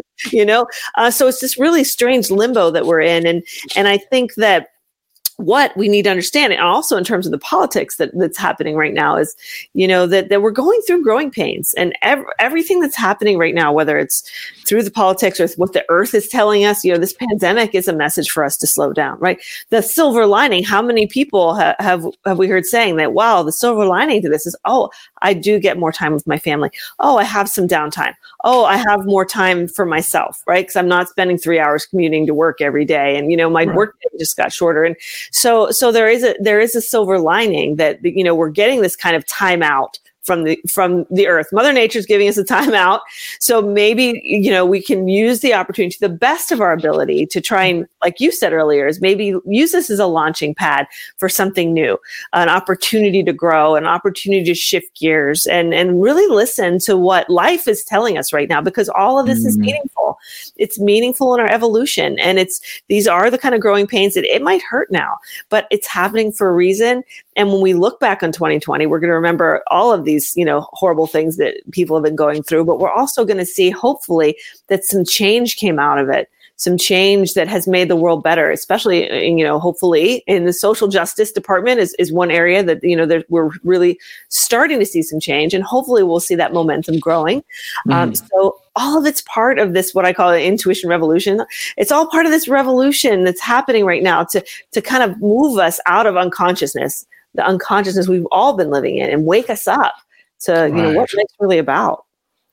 So it's this really strange limbo that we're in, and I think that what we need to understand, and also in terms of the politics that's happening right now, is that we're going through growing pains, and everything that's happening right now, whether it's through the politics or what the earth is telling us, this pandemic is a message for us to slow down, right? The silver lining, how many people have we heard saying that, wow, the silver lining to this is, oh, I do get more time with my family. Oh, I have some downtime. Oh, I have more time for myself, right? Because I'm not spending 3 hours commuting to work every day. And, my work day just got shorter. And so there is a silver lining that, we're getting this kind of time out from the earth. Mother Nature's giving us a timeout. So maybe, we can use the opportunity to the best of our ability to try and, like you said earlier, is maybe use this as a launching pad for something new, an opportunity to grow, an opportunity to shift gears and really listen to what life is telling us right now, because all of this is meaningful. It's meaningful in our evolution. And these are the kind of growing pains that it might hurt now, but it's happening for a reason. And when we look back on 2020, we're going to remember all of these, horrible things that people have been going through, but we're also going to see, hopefully, that some change came out of it, some change that has made the world better, especially, hopefully in the social justice department is one area that, we're really starting to see some change, and hopefully we'll see that momentum growing. So all of it's part of this, what I call an intuition revolution. It's all part of this revolution that's happening right now to kind of move us out of unconsciousness, the unconsciousness we've all been living in, and wake us up to, what life's really about.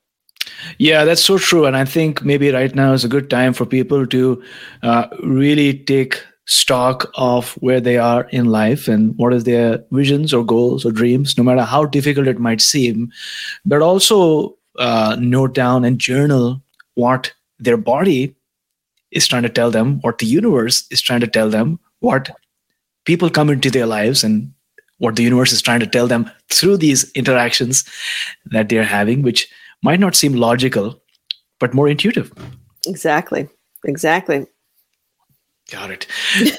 Yeah, that's so true. And I think maybe right now is a good time for people to really take stock of where they are in life and what is their visions or goals or dreams, no matter how difficult it might seem, but also note down and journal what their body is trying to tell them, what the universe is trying to tell them, what people come into their lives, and what the universe is trying to tell them through these interactions that they're having, which might not seem logical, but more intuitive. Exactly. Got it.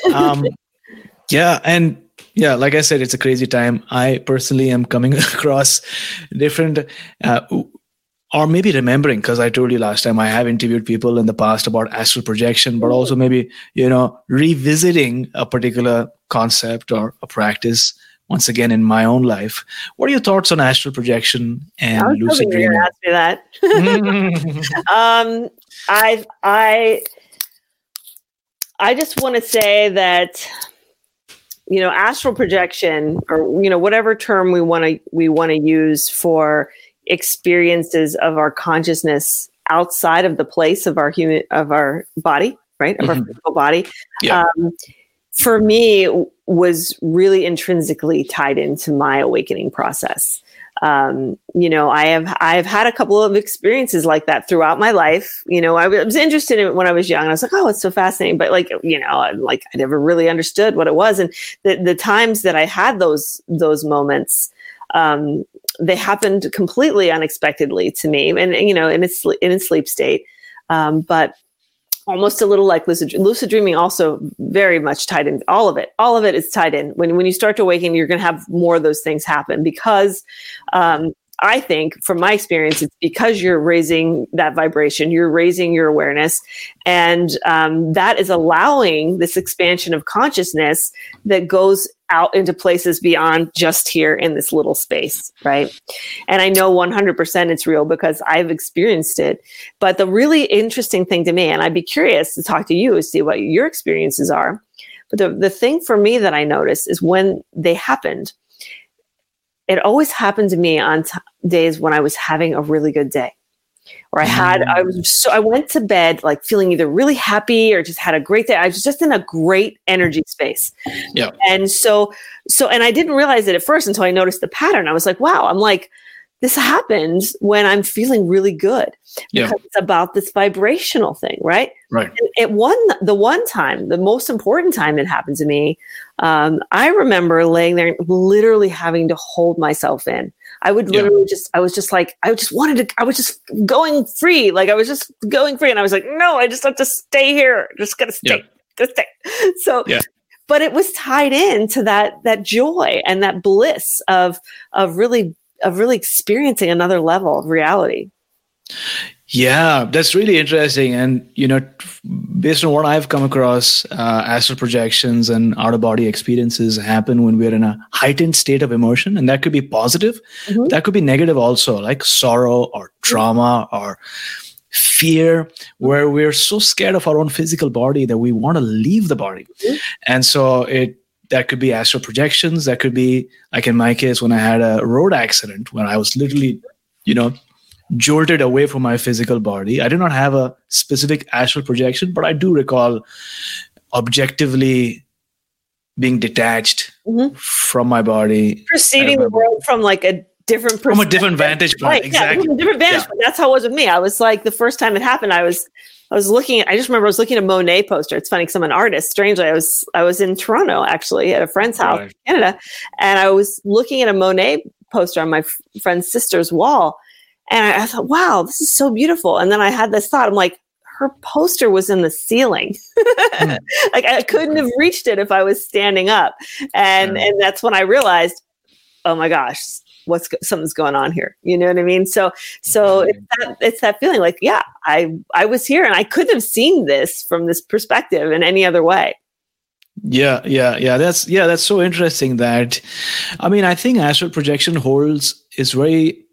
Like I said, it's a crazy time. I personally am coming across different, or maybe remembering, because I told you last time I have interviewed people in the past about astral projection, but also maybe, revisiting a particular concept or a practice once again in my own life. What are your thoughts on astral projection and lucid dreaming? Ask me that. I just want to say that, astral projection, or whatever term we want to use for experiences of our consciousness outside of the place of our body, right, of our physical body. Yeah. For me, was really intrinsically tied into my awakening process. I've had a couple of experiences like that throughout my life. I was interested in it when I was young. I was like, oh, it's so fascinating. But I never really understood what it was. And the times that I had those moments, they happened completely unexpectedly to me, and in a sleep state. But almost a little like lucid dreaming, also very much tied in. All of it is tied in. When you start to awaken, you're going to have more of those things happen, because I think from my experience, it's because you're raising that vibration, you're raising your awareness, and that is allowing this expansion of consciousness that goes out into places beyond just here in this little space, right? And I know 100% it's real because I've experienced it. But the really interesting thing to me, and I'd be curious to talk to you and see what your experiences are, but the thing for me that I noticed is when they happened, it always happened to me on days when I was having a really good day. or I went to bed like feeling either really happy or just had a great day. I was just in a great energy space. Yeah. And and I didn't realize it at first until I noticed the pattern. I was like, wow, I'm like, this happens when I'm feeling really good because it's about this vibrational thing, right? Right. The one time, the most important time it happened to me, I remember laying there and literally having to hold myself in. I would literally I was just going free. Like I was just going free. And I was like, no, I just have to stay here. Just gotta stay. Gotta stay. So, but it was tied into that joy and that bliss of really experiencing another level of reality. Yeah, that's really interesting. And, based on what I've come across, astral projections and out-of-body experiences happen when we're in a heightened state of emotion. And that could be positive. Mm-hmm. That could be negative also, like sorrow or trauma or fear, where we're so scared of our own physical body that we want to leave the body. Mm-hmm. And so that could be astral projections. That could be, like in my case, when I had a road accident, when I was literally, jolted away from my physical body. I did not have a specific astral projection, but I do recall objectively being detached from my body. Perceiving the world from like a different perspective. From a different vantage point. Right, exactly. From a different vantage point. That's how it was with me. I was like, the first time it happened, I just remember I was looking at a Monet poster. It's funny because I'm an artist. Strangely, I was in Toronto actually at a friend's house in Canada, and I was looking at a Monet poster on my friend's sister's wall, and I thought, wow, this is so beautiful. And then I had this thought, I'm like, her poster was in the ceiling. Like I couldn't have reached it if I was standing up, and that's when I realized, oh my gosh, something's going on here. You know what I mean? So it's that feeling like, yeah, I was here and I couldn't have seen this from this perspective in any other way. Yeah. That's so interesting that, I think astral projection is very,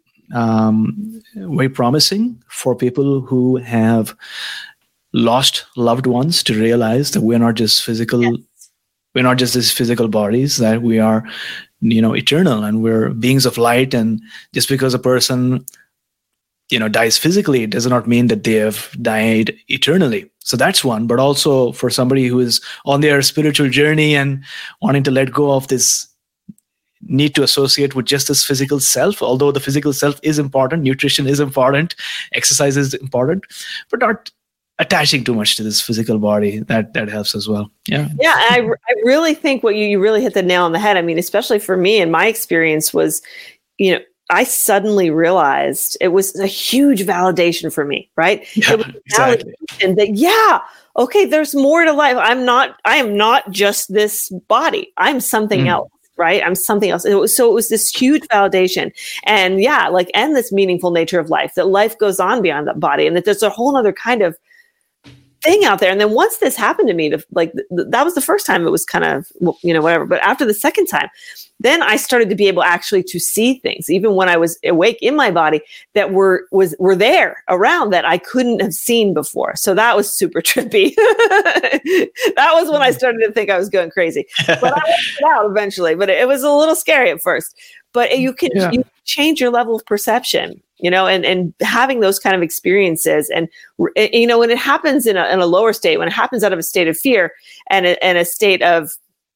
very promising for people who have lost loved ones to realize that we're not just physical. Yes. We're not just these physical bodies, that we are, eternal, and we're beings of light. And just because a person, dies physically, it does not mean that they have died eternally. So that's one. But also for somebody who is on their spiritual journey and wanting to let go of this need to associate with just this physical self, although the physical self is important, nutrition is important, exercise is important, but not attaching too much to this physical body, that helps as well. Yeah. I really think what you really hit the nail on the head. Especially for me, and my experience was, I suddenly realized it was a huge validation for me, right? Yeah, it was exactly. Validation that, okay, there's more to life. I am not just this body. I'm something else. Right? I'm something else. It was this huge validation, and and this meaningful nature of life, that life goes on beyond that body, and that there's a whole other kind of thing out there. And then once this happened to me, that was the first time it was kind of, whatever. But after the second time, then I started to be able actually to see things, even when I was awake in my body, that were there around that I couldn't have seen before. So that was super trippy. That was when I started to think I was going crazy. But I worked it out eventually. But it was a little scary at first. But you can change your level of perception, and having those kind of experiences. And, when it happens in a lower state, when it happens out of a state of fear and a state of,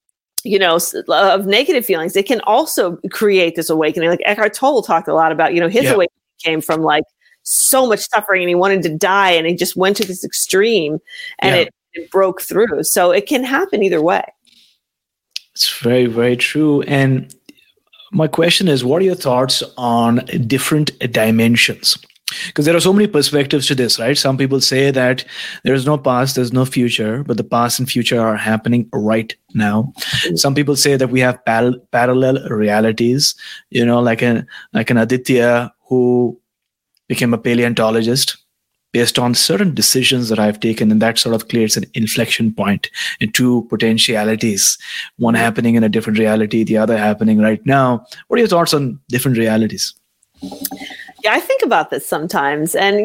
of negative feelings, it can also create this awakening. Like Eckhart Tolle talked a lot about, his awakening came from like so much suffering and he wanted to die, and he just went to this extreme, and it broke through. So it can happen either way. It's very, very true. And my question is, what are your thoughts on different dimensions? Because there are so many perspectives to this, right? Some people say that there is no past, there's no future, but the past and future are happening right now. Some people say that we have parallel realities, like an Aditya who became a paleontologist based on certain decisions that I've taken, and that sort of creates an inflection point in two potentialities, one happening in a different reality, the other happening right now. What are your thoughts on different realities? Yeah, I think about this sometimes, and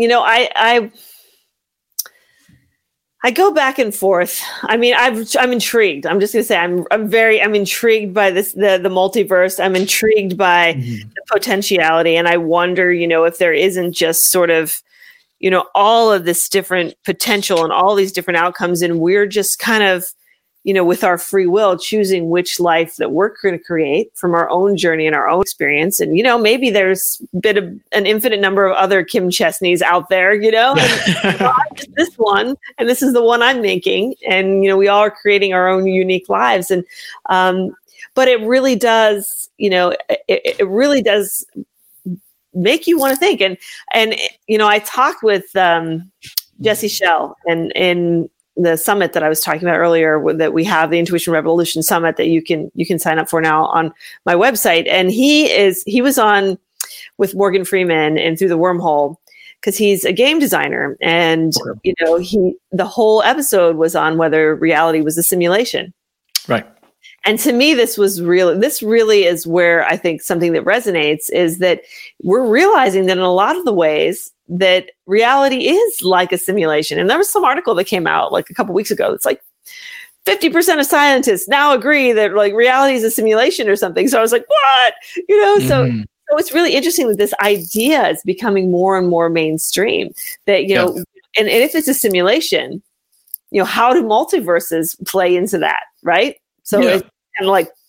I go back and forth. I'm intrigued. I'm just going to say I'm intrigued by this the multiverse. I'm intrigued by the potentiality, and I wonder, if there isn't just sort of all of this different potential and all these different outcomes. And we're just kind of, with our free will, choosing which life that we're going to create from our own journey and our own experience. And, maybe there's an infinite number of other Kim Chesneys out there, and, I'm just this one, and this is the one I'm making. And, we all are creating our own unique lives. And, but it really does, it really does make you want to think. And, I talked with Jesse Schell and the summit that I was talking about earlier, that we have, the Intuition Revolution Summit, that you can sign up for now on my website. And he was on with Morgan Freeman and Through the Wormhole, because he's a game designer. And, the whole episode was on whether reality was a simulation. Right. And to me, this really is where I think something that resonates is that we're realizing that in a lot of the ways that reality is like a simulation. And there was some article that came out like a couple weeks ago. It's like 50% of scientists now agree that like reality is a simulation or something. So I was like, what? So it's really interesting that this idea is becoming more and more mainstream, that, and if it's a simulation, how do multiverses play into that? Right. So it's kind of like,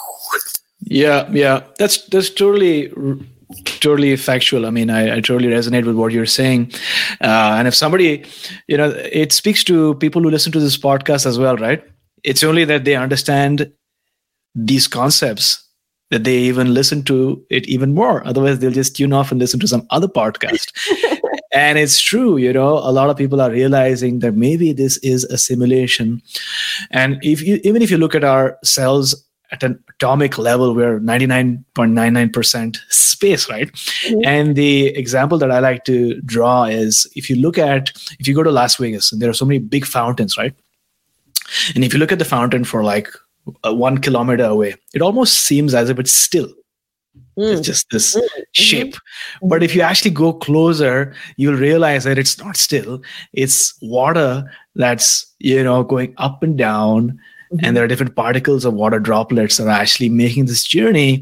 yeah, that's totally factual. I mean, I totally resonate with what you're saying. And if somebody, it speaks to people who listen to this podcast as well, right? It's only that they understand these concepts that they even listen to it even more. Otherwise, they'll just tune off and listen to some other podcast. And it's true, a lot of people are realizing that maybe this is a simulation. And even if you look at our cells at an atomic level, we're 99.99% space, right? Mm-hmm. And the example that I like to draw is if you go to Las Vegas, and there are so many big fountains, right? And if you look at the fountain for like 1 kilometer away, it almost seems as if it's still. It's just this shape. But if you actually go closer, you'll realize that it's not still. It's water that's, going up and down. Mm-hmm. And there are different particles of water droplets that are actually making this journey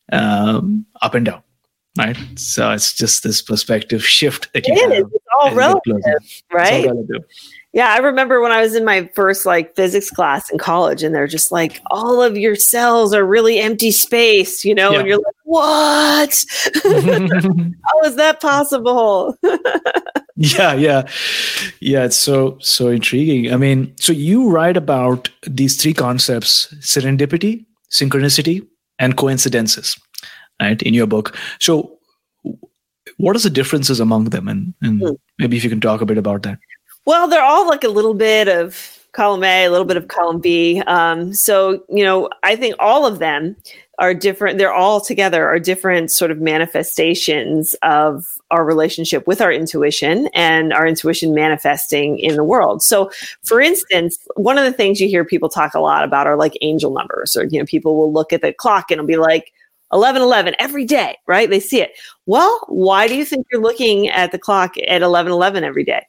up and down. Right. So it's just this perspective shift that you have. It's all relative, right? It's all relative. Yeah, I remember when I was in my first physics class in college, and they're just like, all of your cells are really empty space, and you're like, what? How is that possible? Yeah. It's so intriguing. I mean, so you write about these three concepts: serendipity, synchronicity, and coincidences, right, in your book. So what are the differences among them? And maybe if you can talk a bit about that. Well, they're all like a little bit of column A, a little bit of column B. So, I think all of them are different. They're all together are different sort of manifestations of our relationship with our intuition and our intuition manifesting in the world. So, for instance, one of the things you hear people talk a lot about are like angel numbers, or, people will look at the clock and it'll be like 11:11 every day, right? They see it. Well, why do you think you're looking at the clock at 11:11 every day?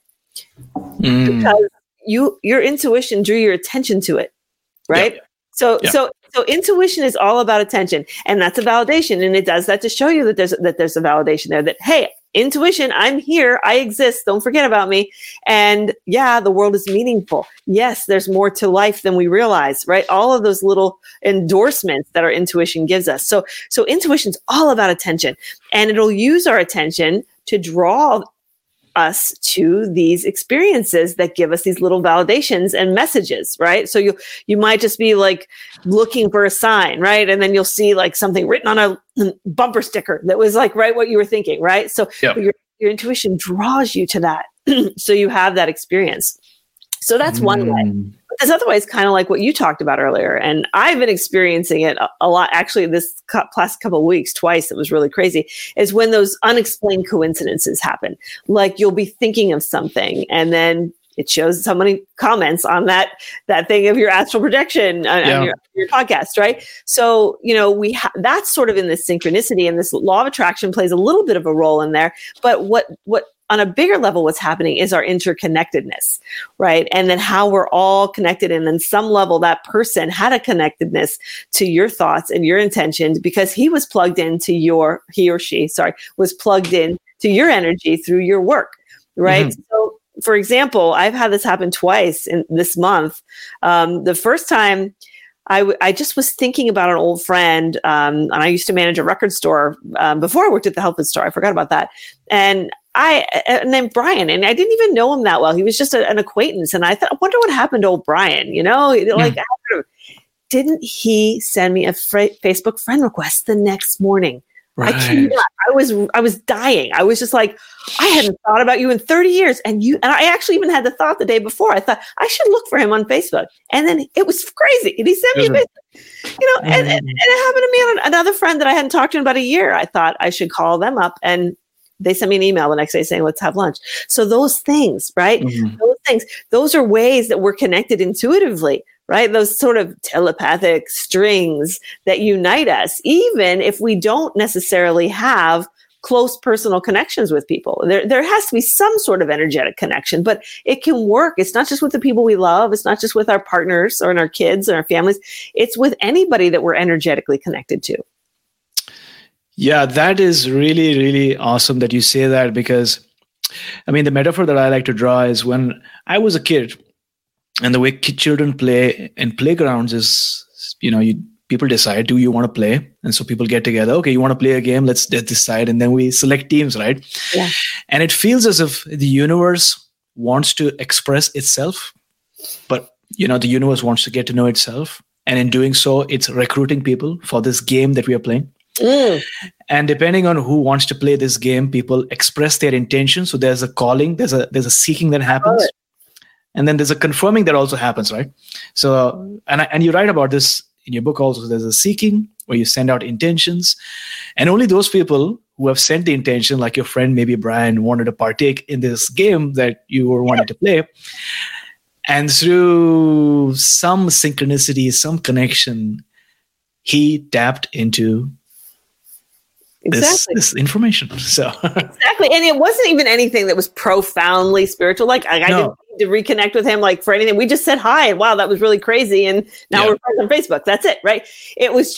Because your intuition drew your attention to it, right? So intuition is all about attention, and that's a validation, and it does that to show you that there's a validation there, that hey, intuition, I'm here, I exist, don't forget about me. And yeah, the world is meaningful. Yes, there's more to life than we realize, right? All of those little endorsements that our intuition gives us. So intuition's all about attention, and it'll use our attention to draw us to these experiences that give us these little validations and messages, right? So you might just be like looking for a sign, right? And then you'll see like something written on a bumper sticker that was like right what you were thinking, right? So your intuition draws you to that. So you have that experience. So that's one way. But there's other ways, kind of like what you talked about earlier. And I've been experiencing it a lot. Actually, this past couple of weeks, twice, it was really crazy, is when those unexplained coincidences happen. Like you'll be thinking of something and then it shows so many comments on that thing of your astral projection on your podcast, right? So, that's sort of in this synchronicity, and this law of attraction plays a little bit of a role in there. But what on a bigger level, what's happening is our interconnectedness, right? And then how we're all connected. And then some level, that person had a connectedness to your thoughts and your intentions because he was plugged into he or she was plugged in to your energy through your work. right? Mm-hmm. So, for example, I've had this happen twice in this month. The first time, I just was thinking about an old friend, and I used to manage a record store before I worked at the health food store. I forgot about that. And named Brian, and I didn't even know him that well. He was just an acquaintance. And I thought, I wonder what happened to old Brian, like, didn't he send me a Facebook friend request the next morning? Right. I was dying. I was just like, I hadn't thought about you in 30 years. And I actually even had the thought the day before. I thought I should look for him on Facebook. And then it was crazy. And he sent me a Facebook, and it happened to me on another friend that I hadn't talked to in about a year. I thought I should call them up, and they sent me an email the next day saying, let's have lunch. So those things, right? Mm-hmm. Those are ways that we're connected intuitively. Right? Those sort of telepathic strings that unite us, even if we don't necessarily have close personal connections with people. There has to be some sort of energetic connection, but it can work. It's not just with the people we love. It's not just with our partners or our kids and our families. It's with anybody that we're energetically connected to. Yeah, that is really, really awesome that you say that, because, I mean, the metaphor that I like to draw is when I was a kid, and the way children play in playgrounds is, people decide, do you want to play? And so people get together. Okay, you want to play a game? Let's decide. And then we select teams, right? Yeah. And it feels as if the universe wants to express itself, but, the universe wants to get to know itself. And in doing so, it's recruiting people for this game that we are playing. Mm. And depending on who wants to play this game, people express their intention. So there's a calling, there's a seeking that happens. And then there's a confirming that also happens, right? So, and you write about this in your book also. There's a seeking where you send out intentions, and only those people who have sent the intention, like your friend, maybe Brian, wanted to partake in this game that you were wanting to play. And through some synchronicity, some connection, he tapped into this information. So exactly. And it wasn't even anything that was profoundly spiritual. Like I didn't need to reconnect with him like for anything. We just said hi and wow, that was really crazy. And now we're friends on Facebook. That's it. Right. It was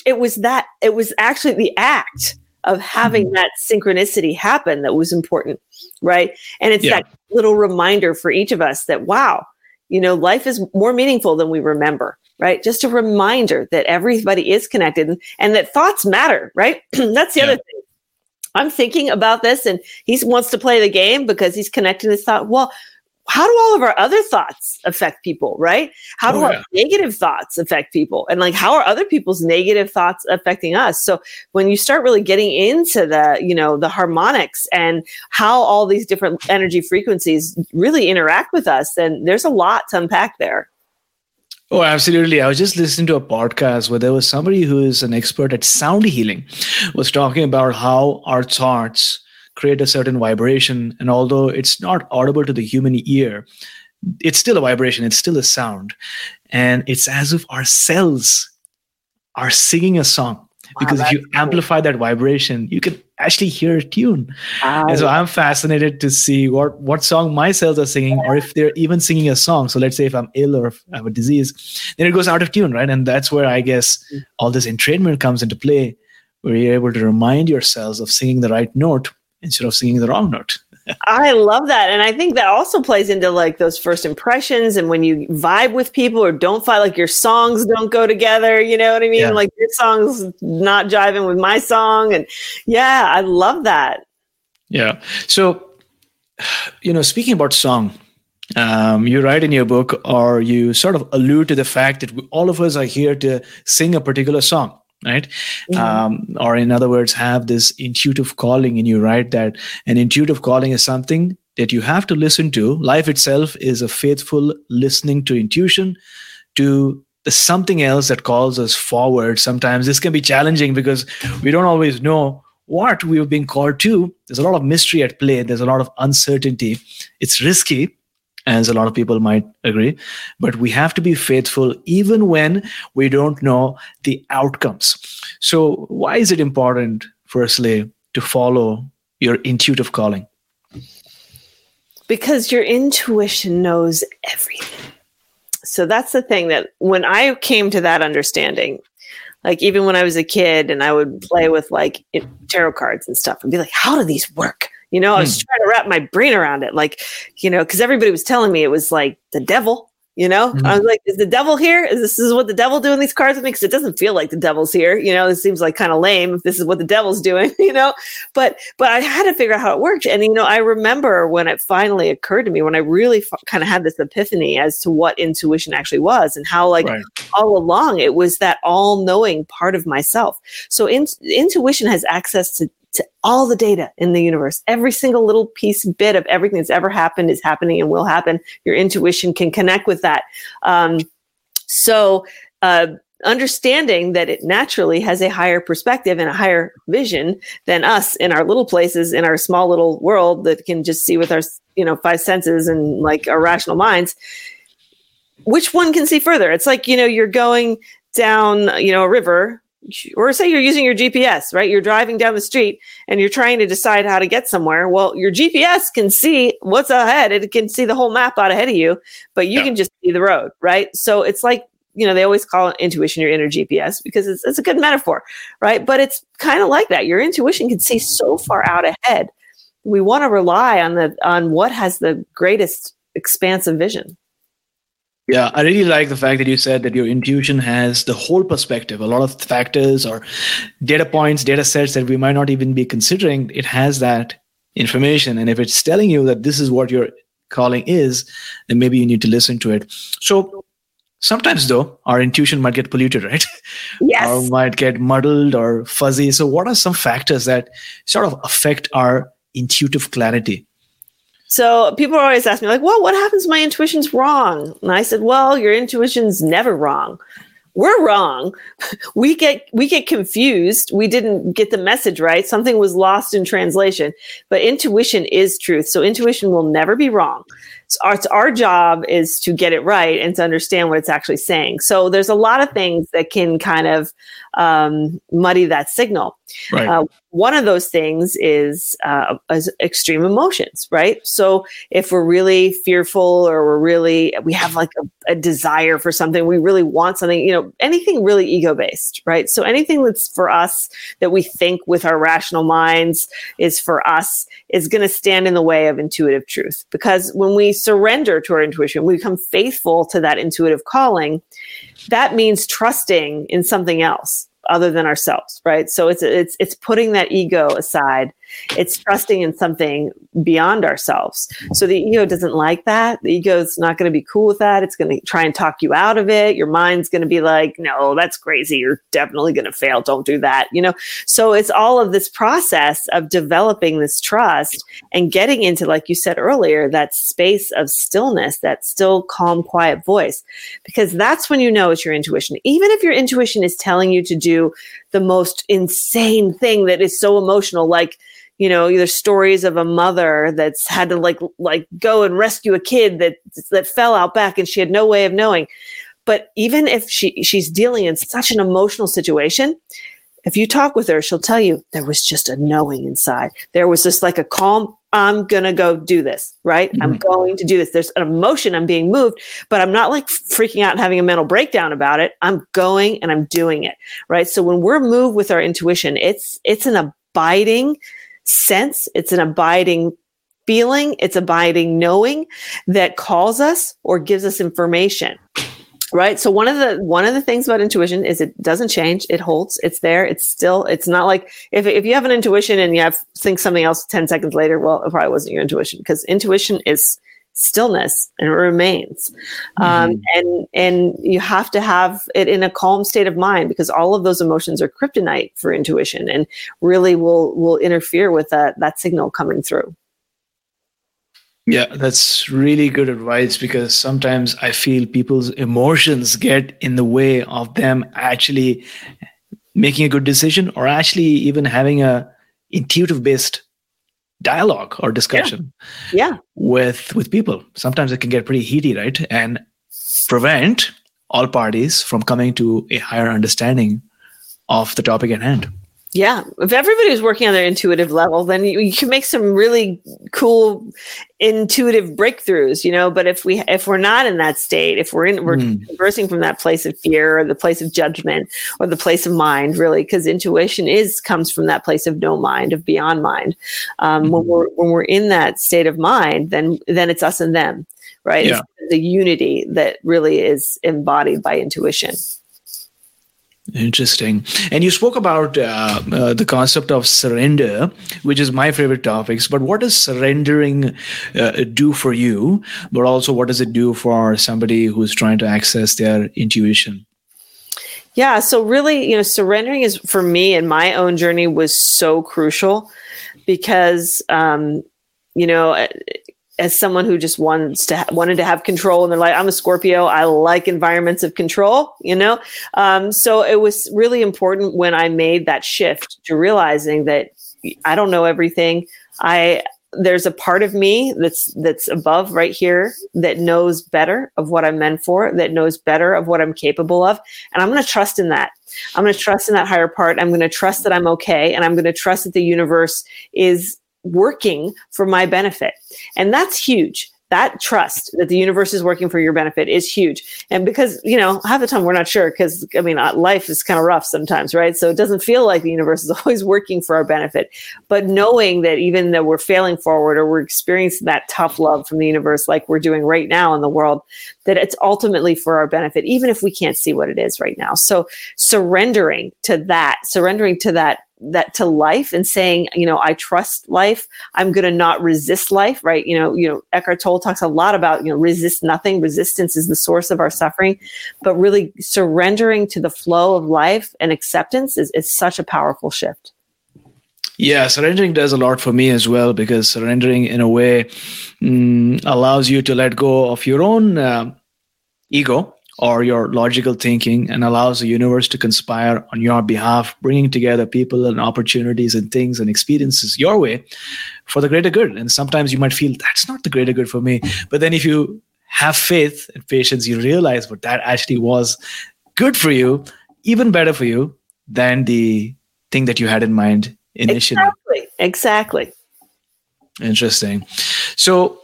actually the act of having that synchronicity happen that was important. Right. And it's that little reminder for each of us that, wow, life is more meaningful than we remember. Right. Just a reminder that everybody is connected and that thoughts matter. Right. That's the other thing. I'm thinking about this and he wants to play the game because he's connecting his thought. Well, how do all of our other thoughts affect people? Right. How do our negative thoughts affect people? And like, how are other people's negative thoughts affecting us? So when you start really getting into the harmonics and how all these different energy frequencies really interact with us, then there's a lot to unpack there. Oh, absolutely. I was just listening to a podcast where there was somebody who is an expert at sound healing, was talking about how our thoughts create a certain vibration. And although it's not audible to the human ear, it's still a vibration. It's still a sound. And it's as if our cells are singing a song. Because if you amplify that vibration, you can actually hear a tune. And so I'm fascinated to see what song my cells are singing, or if they're even singing a song. So let's say if I'm ill or if I have a disease, then it goes out of tune, right? And that's where I guess all this entrainment comes into play, where you're able to remind yourselves of singing the right note instead of singing the wrong note. I love that. And I think that also plays into like those first impressions and when you vibe with people or don't fight, like your songs don't go together. You know what I mean? Yeah. Like your song's not jiving with my song. And yeah, I love that. Yeah. So, speaking about song, you write in your book, or you sort of allude to the fact that all of us are here to sing a particular song. Right. Mm-hmm. Or in other words, have this intuitive calling. And you write that an intuitive calling is something that you have to listen to. Life itself is a faithful listening to intuition, to the something else that calls us forward. Sometimes this can be challenging because we don't always know what we've been called to. There's a lot of mystery at play. There's a lot of uncertainty. It's risky, as a lot of people might agree, but we have to be faithful even when we don't know the outcomes. So why is it important, firstly, to follow your intuitive calling? Because your intuition knows everything. So that's the thing, that when I came to that understanding, like even when I was a kid and I would play with like tarot cards and stuff and be like, how do these work? I was trying to wrap my brain around it. Like, because everybody was telling me it was like the devil, I was like, is the devil here? Is this what the devil doing these cards with me? Because it doesn't feel like the devil's here. It seems like kind of lame if this is what the devil's doing, but I had to figure out how it worked. And, I remember when it finally occurred to me, when I really kind of had this epiphany as to what intuition actually was and how all along it was that all knowing part of myself. So intuition has access to all the data in the universe. Every single little bit of everything that's ever happened is happening and will happen. Your intuition can connect with that. So understanding that it naturally has a higher perspective and a higher vision than us in our little places, in our small little world that can just see with our, 5 senses and like our rational minds, which one can see further? It's like, you're going down, a river, or say you're using your GPS, right? You're driving down the street and you're trying to decide how to get somewhere. Well, your GPS can see what's ahead. It can see the whole map out ahead of you, but you can just see the road, right? So it's like, they always call it intuition your inner GPS because it's a good metaphor, right? But it's kind of like that. Your intuition can see so far out ahead. We want to rely on what has the greatest expansive vision. Yeah, I really like the fact that you said that your intuition has the whole perspective, a lot of factors or data points, data sets that we might not even be considering. It has that information. And if it's telling you that this is what your calling is, then maybe you need to listen to it. So sometimes, though, our intuition might get polluted, right? Yes. Or might get muddled or fuzzy. So what are some factors that sort of affect our intuitive clarity? So people always ask me like, well, what happens if my intuition's wrong? And I said, well, your intuition's never wrong. We're wrong. We get confused. We didn't get the message right. Something was lost in translation, but intuition is truth. So intuition will never be wrong. So our job is to get it right and to understand what it's actually saying. So there's a lot of things that can kind of muddy that signal. Right. One of those things is extreme emotions, right? So if we're really fearful or we have like a desire for something, we really want something, anything really ego-based, right? So anything that's for us that we think with our rational minds is for us is going to stand in the way of intuitive truth. Because when we surrender to our intuition, we become faithful to that intuitive calling, that means trusting in something else other than ourselves, right? So it's putting that ego aside. It's trusting in something beyond ourselves. So the ego doesn't like that. The ego is not going to be cool with that. It's going to try and talk you out of it. Your mind's going to be like, no, that's crazy. You're definitely going to fail. Don't do that. So it's all of this process of developing this trust and getting into, like you said earlier, that space of stillness, that still, calm, quiet voice, because that's when it's your intuition. Even if your intuition is telling you to do the most insane thing that is so emotional, like, either stories of a mother that's had to like go and rescue a kid that fell out back and she had no way of knowing. But even if she's dealing in such an emotional situation, if you talk with her, she'll tell you there was just a knowing inside. There was just like a calm, I'm going to go do this, right? Mm-hmm. I'm going to do this. There's an emotion. I'm being moved, but I'm not like freaking out and having a mental breakdown about it. I'm going and I'm doing it, right? So when we're moved with our intuition, it's an abiding sense. It's an abiding feeling. It's abiding knowing that calls us or gives us information. Right. So one of the things about intuition is it doesn't change. It holds. It's there. It's still. It's not like if you have an intuition and you think something else 10 seconds later, well, it probably wasn't your intuition, because intuition is stillness and it remains. And you have to have it in a calm state of mind, because all of those emotions are kryptonite for intuition and really will interfere with that signal coming through. Yeah, that's really good advice, because sometimes I feel people's emotions get in the way of them actually making a good decision or actually even having a intuitive based dialogue or discussion with people. Sometimes it can get pretty heaty, right? And prevent all parties from coming to a higher understanding of the topic at hand. Yeah. If everybody was working on their intuitive level, then you can make some really cool intuitive breakthroughs, but if we're not in that state, if we're conversing from that place of fear or the place of judgment or the place of mind, really, because intuition comes from that place of no mind, of beyond mind. When we're in that state of mind, then it's us and them, right? Yeah. It's the unity that really is embodied by intuition. Interesting. And you spoke about the concept of surrender, which is my favorite topics. But what does surrendering do for you? But also, what does it do for somebody who's trying to access their intuition? Yeah. So really, surrendering is, for me, in my own journey, was so crucial because, as someone who just wanted to have control in their life, I'm a Scorpio. I like environments of control, so it was really important when I made that shift to realizing that I don't know everything. There's a part of me that's above right here that knows better of what I'm meant for, that knows better of what I'm capable of. And I'm going to trust in that. I'm going to trust in that higher part. I'm going to trust that I'm okay. And I'm going to trust that the universe is working for my benefit. And that's huge. That trust that the universe is working for your benefit is huge. And because, half the time we're not sure because, life is kind of rough sometimes, right? So it doesn't feel like the universe is always working for our benefit. But knowing that even though we're failing forward or we're experiencing that tough love from the universe, like we're doing right now in the world, that it's ultimately for our benefit, even if we can't see what it is right now. So surrendering to that to life and saying, I trust life. I'm going to not resist life, right? Eckhart Tolle talks a lot about, resist nothing. Resistance is the source of our suffering, but really surrendering to the flow of life and acceptance is such a powerful shift. Yeah, surrendering does a lot for me as well, because surrendering in a way allows you to let go of your own ego or your logical thinking and allows the universe to conspire on your behalf, bringing together people and opportunities and things and experiences your way for the greater good. And sometimes you might feel that's not the greater good for me. But then if you have faith and patience, you realize what that actually was good for you, even better for you than the thing that you had in mind initially. Exactly. Interesting. So,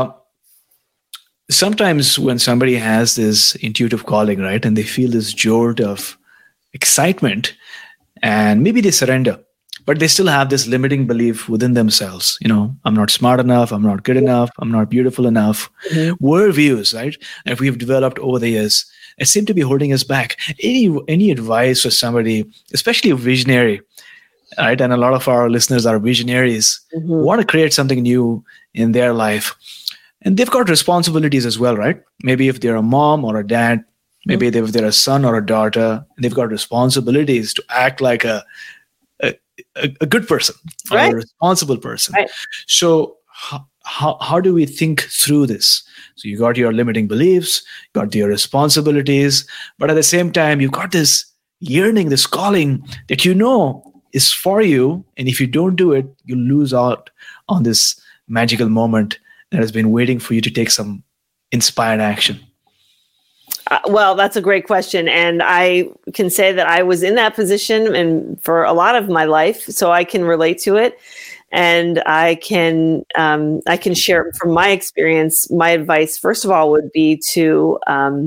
sometimes when somebody has this intuitive calling, right, and they feel this jolt of excitement and maybe they surrender, but they still have this limiting belief within themselves. I'm not smart enough. I'm not good enough. I'm not beautiful enough. Worldviews, right, that we've developed over the years, it seems to be holding us back. Any advice for somebody, especially a visionary, right? And a lot of our listeners are visionaries, who want to create something new in their life. And they've got responsibilities as well, right? Maybe if they're a mom or a dad, maybe if they're a son or a daughter, they've got responsibilities to act like a good person, right, or a responsible person. Right. So how do we think through this? So you got your limiting beliefs, you got your responsibilities, but at the same time, you've got this yearning, this calling that is for you. And if you don't do it, you lose out on this magical moment that has been waiting for you to take some inspired action? Well, that's a great question. And I can say that I was in that position and for a lot of my life, so I can relate to it. And I can share from my experience. My advice, first of all, would be to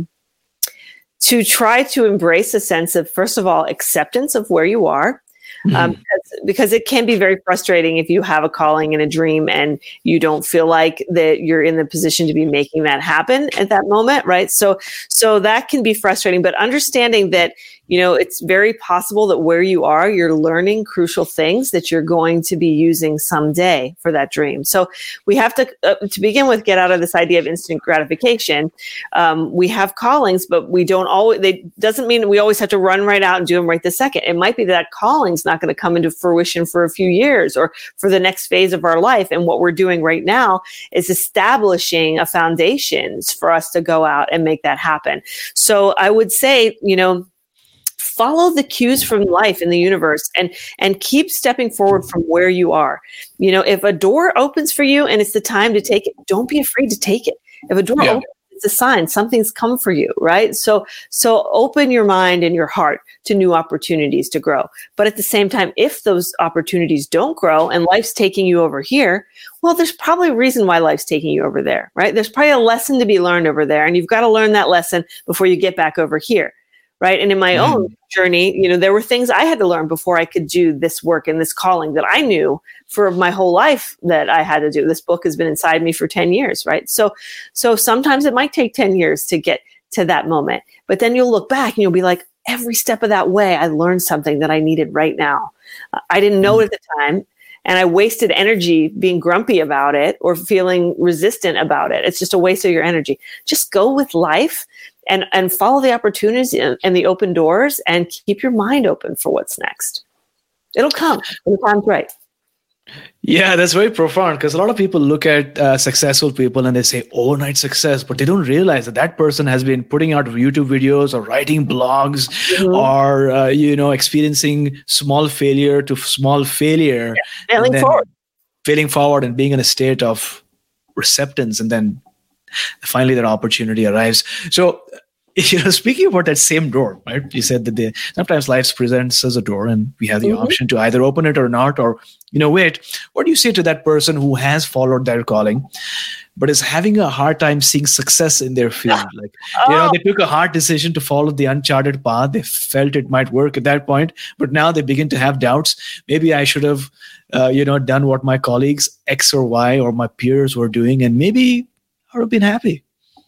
try to embrace a sense of, first of all, acceptance of where you are. Because it can be very frustrating if you have a calling and a dream and you don't feel like that you're in the position to be making that happen at that moment, right? So that can be frustrating, but understanding that, it's very possible that where you are, you're learning crucial things that you're going to be using someday for that dream. So we have to begin with, get out of this idea of instant gratification. We have callings, but we don't always, doesn't mean we always have to run right out and do them right this second. It might be that calling's not going to come into fruition for a few years or for the next phase of our life. And what we're doing right now is establishing a foundation for us to go out and make that happen. So I would say, follow the cues from life in the universe and keep stepping forward from where you are. If a door opens for you and it's the time to take it, don't be afraid to take it. If a door opens, it's a sign something's come for you, right? So open your mind and your heart to new opportunities to grow. But at the same time, if those opportunities don't grow and life's taking you over here, well, there's probably a reason why life's taking you over there, right? There's probably a lesson to be learned over there, and you've got to learn that lesson before you get back over here. Right. And in my own journey, there were things I had to learn before I could do this work and this calling that I knew for my whole life that I had to do. This book has been inside me for 10 years. Right. So sometimes it might take 10 years to get to that moment, but then you'll look back and you'll be like, every step of that way, I learned something that I needed right now. I didn't know it at the time. And I wasted energy being grumpy about it or feeling resistant about it. It's just a waste of your energy. Just go with life and follow the opportunities and the open doors and keep your mind open for what's next. It'll come when the time's right. Yeah, that's very profound, because a lot of people look at successful people and they say overnight success, but they don't realize that person has been putting out YouTube videos or writing blogs or, experiencing small failure to small failure. Yeah, failing forward and being in a state of receptance, and then finally that opportunity arrives. So, speaking about that same door, right? You said that sometimes life presents us a door and we have the option to either open it or not, or, wait. What do you say to that person who has followed their calling, but is having a hard time seeing success in their field? Like, they took a hard decision to follow the uncharted path. They felt it might work at that point, but now they begin to have doubts. Maybe I should have, done what my colleagues X or Y or my peers were doing, and maybe I would have been happy.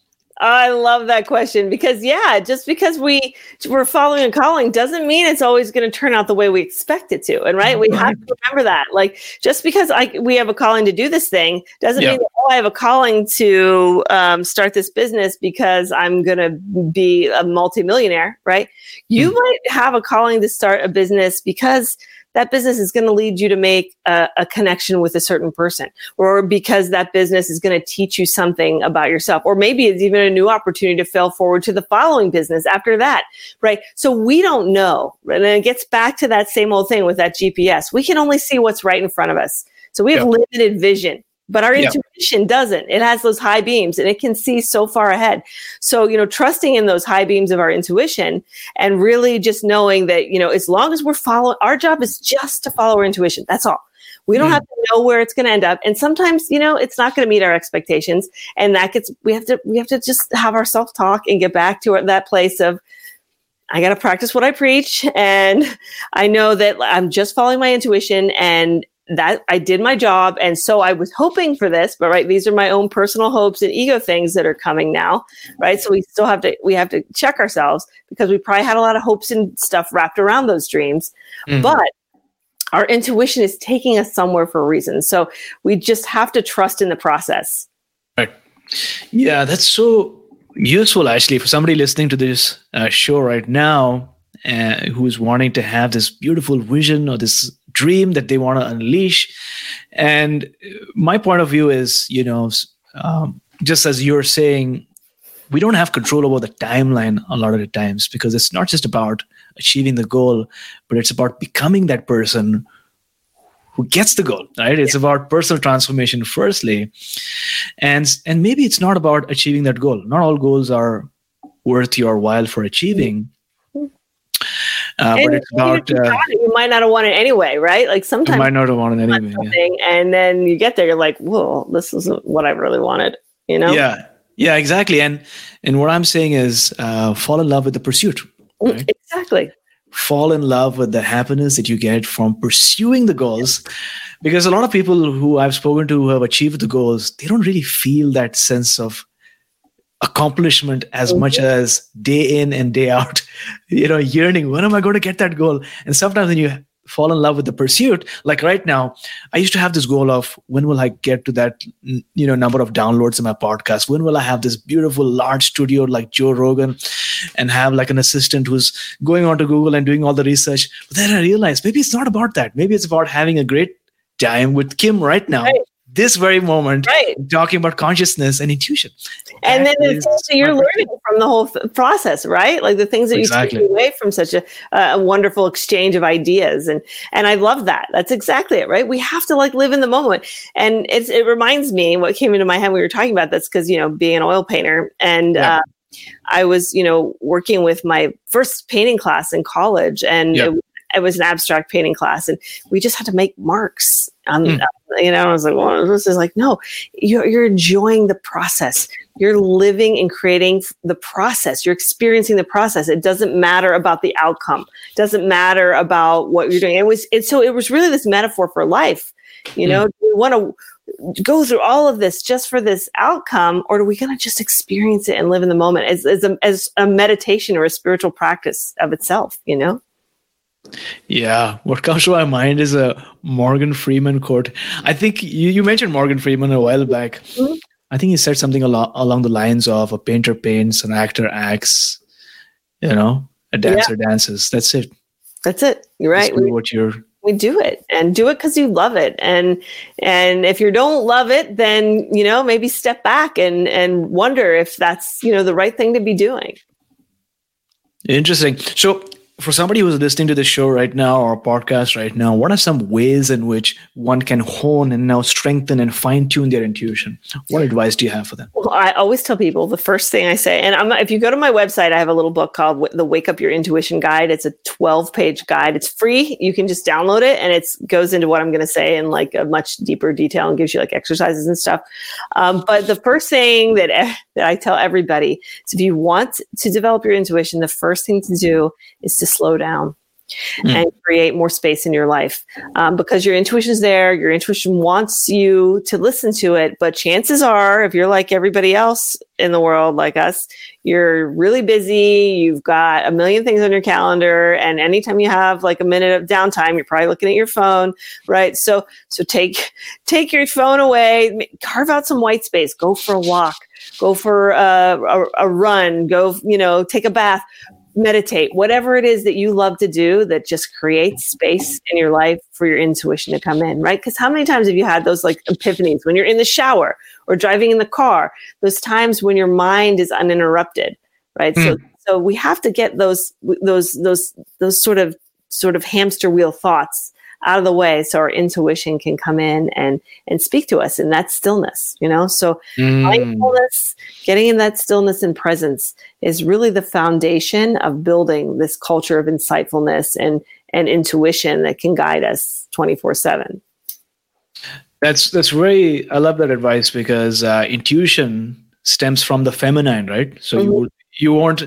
I love that question because, just because we're following a calling doesn't mean it's always going to turn out the way we expect it to. And we have to remember that. Like, just because we have a calling to do this thing doesn't mean that, I have a calling to start this business because I'm going to be a multimillionaire, right? You might have a calling to start a business because that business is going to lead you to make a connection with a certain person, or because that business is going to teach you something about yourself, or maybe it's even a new opportunity to fail forward to the following business after that, right? So we don't know. And then it gets back to that same old thing with that GPS. We can only see what's right in front of us. So we have limited vision. But our intuition doesn't. It has those high beams and it can see so far ahead. So, trusting in those high beams of our intuition and really just knowing that, as long as we're following, our job is just to follow our intuition. That's all. We don't have to know where it's going to end up. And sometimes, it's not going to meet our expectations. And we have to just have our self-talk and get back to that place of, I got to practice what I preach. And I know that I'm just following my intuition and that I did my job. And so I was hoping for this, but these are my own personal hopes and ego things that are coming now, right? So we have to check ourselves because we probably had a lot of hopes and stuff wrapped around those dreams, but our intuition is taking us somewhere for a reason. So we just have to trust in the process. Right. Yeah, that's so useful actually for somebody listening to this show right now who's wanting to have this beautiful vision or this dream that they want to unleash. And my point of view is, just as you're saying, we don't have control over the timeline a lot of the times, because it's not just about achieving the goal, but it's about becoming that person who gets the goal, right? It's about personal transformation firstly. And maybe it's not about achieving that goal. Not all goals are worth your while for achieving. But it's about you might not have wanted it anyway, right? Like sometimes you might not have wanted it anyway, and then you get there, you're like, "Whoa, this isn't what I really wanted," Yeah, exactly. And what I'm saying is, fall in love with the pursuit. Right? Exactly. Fall in love with the happiness that you get from pursuing the goals, because a lot of people who I've spoken to who have achieved the goals, they don't really feel that sense of accomplishment as much as day in and day out, yearning, when am I going to get that goal? And sometimes when you fall in love with the pursuit, like right now, I used to have this goal of when will I get to that, number of downloads in my podcast? When will I have this beautiful large studio like Joe Rogan and have like an assistant who's going on to Google and doing all the research? But then I realized maybe it's not about that. Maybe it's about having a great time with Kim right now. Right. this very moment, Right. talking about consciousness and intuition. And That then the is things that you're learning from the whole process, right? Like the things that Exactly. you take away from such a wonderful exchange of ideas. And I love that. That's exactly it, right? We have to like live in the moment. And it reminds me what came into my head when we were talking about this, because, being an oil painter and, Yeah. I was, working with my first painting class in college, and Yeah. it was an abstract painting class, and we just had to make marks. I was like, well, this is like, no, you're enjoying the process. You're living and creating the process. You're experiencing the process. It doesn't matter about the outcome. It doesn't matter about what you're doing. It was really this metaphor for life. Do we want to go through all of this just for this outcome, or are we going to just experience it and live in the moment as a meditation or a spiritual practice of itself, Yeah, what comes to my mind is a Morgan Freeman quote. I think you mentioned Morgan Freeman a while back. Mm-hmm. I think he said something along the lines of a painter paints, an actor acts, a dancer dances. That's it. That's it. You're right. Just do what you're. We do it, and do it because you love it. And if you don't love it, then, maybe step back and wonder if that's, the right thing to be doing. Interesting. So for somebody who's listening to this show right now or podcast right now, what are some ways in which one can hone and now strengthen and fine tune their intuition? What advice do you have for them? Well, I always tell people the first thing I say, and if you go to my website, I have a little book called The Wake Up Your Intuition Guide. It's a 12-page guide. It's free. You can just download it, and it goes into what I'm going to say in like a much deeper detail and gives you like exercises and stuff. But the first thing that I tell everybody is, if you want to develop your intuition, the first thing to do is to slow down and create more space in your life, because your intuition is there. Your intuition wants you to listen to it, but chances are, if you're like everybody else in the world, like us, you're really busy. You've got a million things on your calendar, and anytime you have like a minute of downtime, you're probably looking at your phone, right? So take your phone away, carve out some white space, go for a walk, go for a run, go, take a bath. Meditate, whatever it is that you love to do that just creates space in your life for your intuition to come in, right? Because how many times have you had those like epiphanies when you're in the shower or driving in the car, those times when your mind is uninterrupted, right? So we have to get those sort of hamster wheel thoughts out of the way so our intuition can come in and speak to us in that stillness, So mindfulness, getting in that stillness and presence is really the foundation of building this culture of insightfulness and intuition that can guide us 24/7. That's very, I love that advice, because intuition stems from the feminine, right? So you won't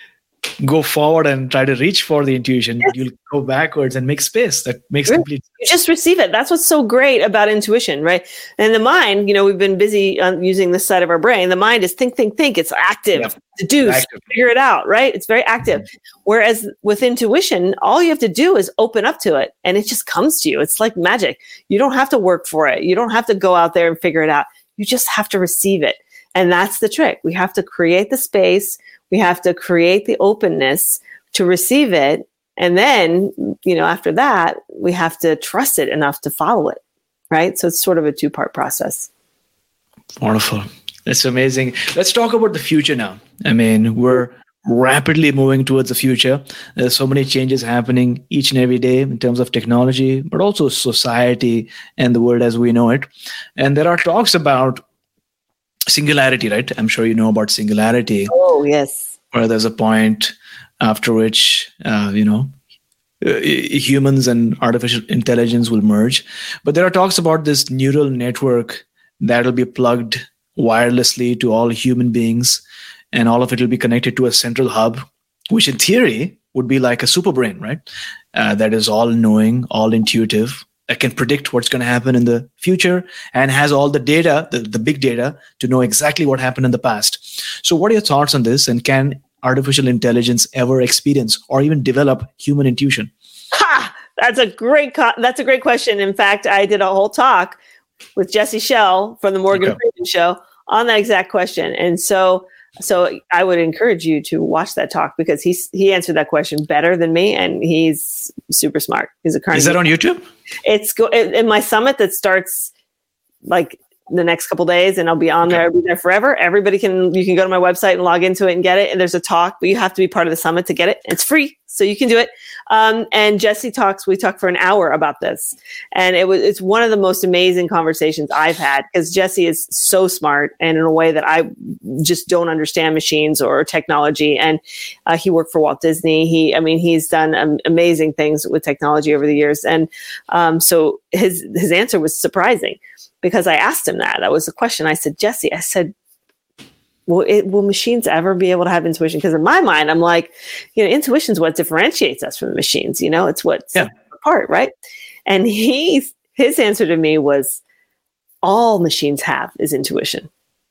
go forward and try to reach for the intuition, but you'll go backwards and make space. That makes complete sense. You just receive it. That's what's so great about intuition, right? And the mind, we've been busy using this side of our brain. The mind is think. It's active. Yep. Deduce, figure it out, right? It's very active. Whereas with intuition, all you have to do is open up to it, and it just comes to you. It's like magic. You don't have to work for it. You don't have to go out there and figure it out. You just have to receive it. And that's the trick. We have to create the space. We have to create the openness to receive it. And then, after that, we have to trust it enough to follow it, right? So it's sort of a two-part process. Wonderful. That's amazing. Let's talk about the future now. I mean, we're rapidly moving towards the future. There's so many changes happening each and every day in terms of technology, but also society and the world as we know it. And there are talks about singularity, right? I'm sure you know about singularity. Oh, yes. Where there's a point after which, humans and artificial intelligence will merge. But there are talks about this neural network that will be plugged wirelessly to all human beings, and all of it will be connected to a central hub, which in theory would be like a super brain, right? That is all knowing, all intuitive, that can predict what's going to happen in the future and has all the data, the big data, to know exactly what happened in the past. So what are your thoughts on this? And can artificial intelligence ever experience or even develop human intuition? That's a great question. In fact, I did a whole talk with Jesse Schell from the Morgan Freeman Show on that exact question. And so I would encourage you to watch that talk, because he answered that question better than me, and he's super smart. He's a Carnegie. Is that on YouTube? It's in my summit that starts like the next couple days, and I'll be on there. I'll be there forever. You can go to my website and log into it and get it. And there's a talk, but you have to be part of the summit to get it. It's free, so you can do it. And Jesse talks. We talked for an hour about this, and it's one of the most amazing conversations I've had, because Jesse is so smart, and in a way that I just don't understand machines or technology. And he worked for Walt Disney. He's done amazing things with technology over the years. And so his answer was surprising, because I asked him that. That was the question. I said, Jesse, will machines ever be able to have intuition? Because in my mind, I'm like, intuition is what differentiates us from the machines. It's what sets us apart, right? And his answer to me was, all machines have is intuition.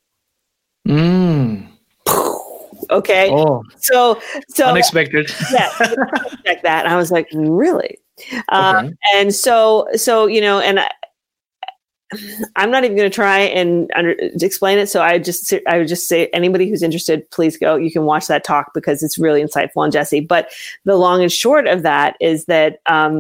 Okay. Oh, so unexpected. Yeah, like that. And I was like, really? Okay. And so and I'm not even going to try and explain it. So I would just say, anybody who's interested, please go. You can watch that talk, because it's really insightful on Jesse. But the long and short of that is that,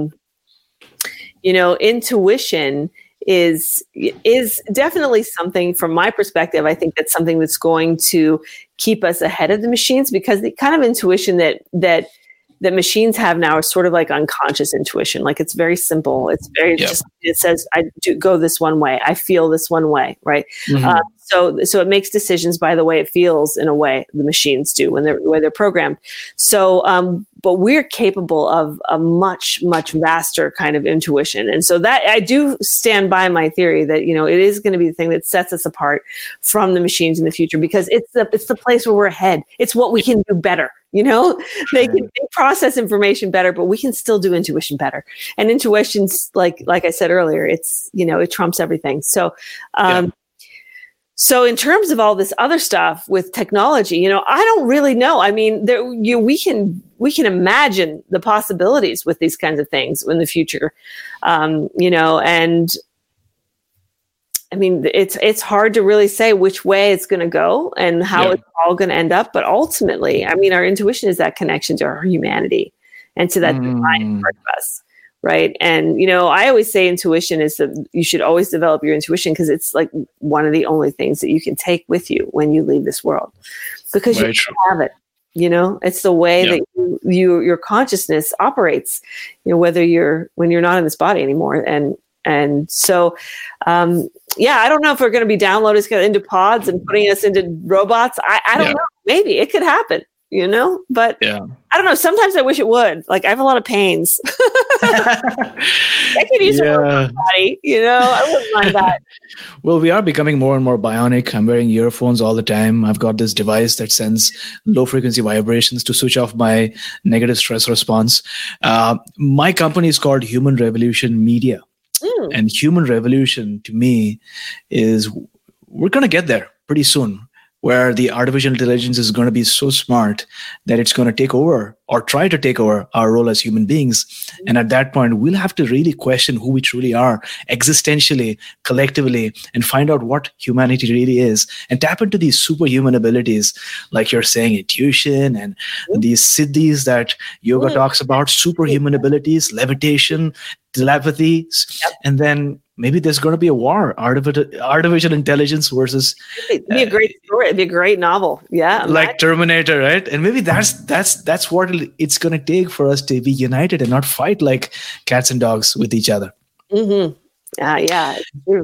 intuition is definitely something, from my perspective, I think that's something that's going to keep us ahead of the machines, because the kind of intuition that machines have now is sort of like unconscious intuition. Like, it's very simple. It's very just, it says, I do go this one way. I feel this one way. Right. Mm-hmm. So it makes decisions by the way it feels, in a way the machines do when they're programmed. So, but we're capable of a much, much vaster kind of intuition. And so that I do stand by my theory that, it is going to be the thing that sets us apart from the machines in the future, because it's the place where we're ahead. It's what we can do better. They can process information better, but we can still do intuition better. And intuition's like I said earlier, it's, it trumps everything. So, So in terms of all this other stuff with technology, I don't really know. I mean, we can imagine the possibilities with these kinds of things in the future, and I mean, it's hard to really say which way it's going to go and how it's all going to end up. But ultimately, I mean, our intuition is that connection to our humanity and to that divine part of us. Right. And, I always say intuition is that you should always develop your intuition, because it's like one of the only things that you can take with you when you leave this world, because you have it. It's the way that your consciousness operates, when you're not in this body anymore. And so, I don't know if we're going to be downloading us into pods and putting us into robots. I don't know. Maybe it could happen. But I don't know. Sometimes I wish it would. Like, I have a lot of pains. I could use a robot body, I wouldn't mind that. Well, we are becoming more and more bionic. I'm wearing earphones all the time. I've got this device that sends low frequency vibrations to switch off my negative stress response. My company is called Human Revolution Media. And Human Revolution, to me, is we're going to get there pretty soon, where the artificial intelligence is going to be so smart that it's going to take over or try to take over our role as human beings. And at that point, we'll have to really question who we truly are existentially, collectively, and find out what humanity really is, and tap into these superhuman abilities, like you're saying, intuition and these siddhis that yoga talks about, superhuman abilities, levitation, telepathy. And then maybe there's going to be a war, artificial intelligence versus. It'd be a great story. It'd be a great novel. Yeah. Like Terminator, right? And maybe that's what it's going to take for us to be united and not fight like cats and dogs with each other. Mm-hmm. Yeah.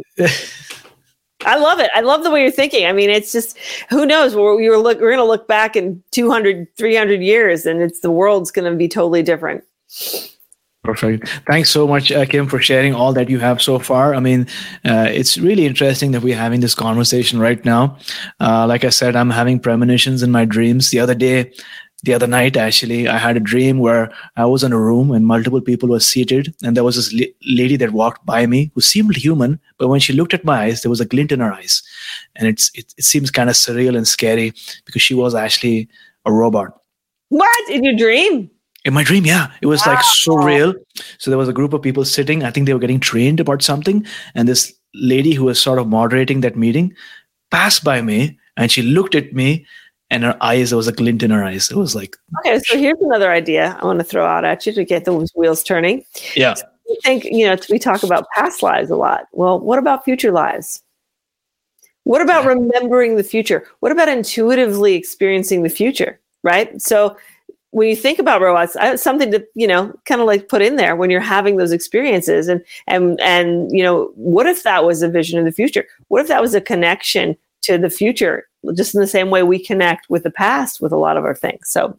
I love it. I love the way you're thinking. I mean, it's just, who knows? We're going to look back in 200, 300 years, and the world's going to be totally different. Perfect. Thanks so much, Kim, for sharing all that you have so far. I mean, it's really interesting that we're having this conversation right now. Like I said, I'm having premonitions in my dreams. The other night, actually, I had a dream where I was in a room and multiple people were seated, and there was this lady that walked by me who seemed human, but when she looked at my eyes, there was a glint in her eyes. And it seems kind of surreal and scary, because she was actually a robot. What? In your dream? In my dream, yeah. It was like so real. So there was a group of people sitting. I think they were getting trained about something. And this lady who was sort of moderating that meeting passed by me, and she looked at me, and her eyes, there was a glint in her eyes. It was like... Okay, so here's another idea I want to throw out at you to get those wheels turning. Yeah. we think, we talk about past lives a lot. Well, what about future lives? What about remembering the future? What about intuitively experiencing the future, right? So when you think about robots, something to, kind of like put in there when you're having those experiences and, what if that was a vision of the future? What if that was a connection to the future, just in the same way we connect with the past with a lot of our things? So.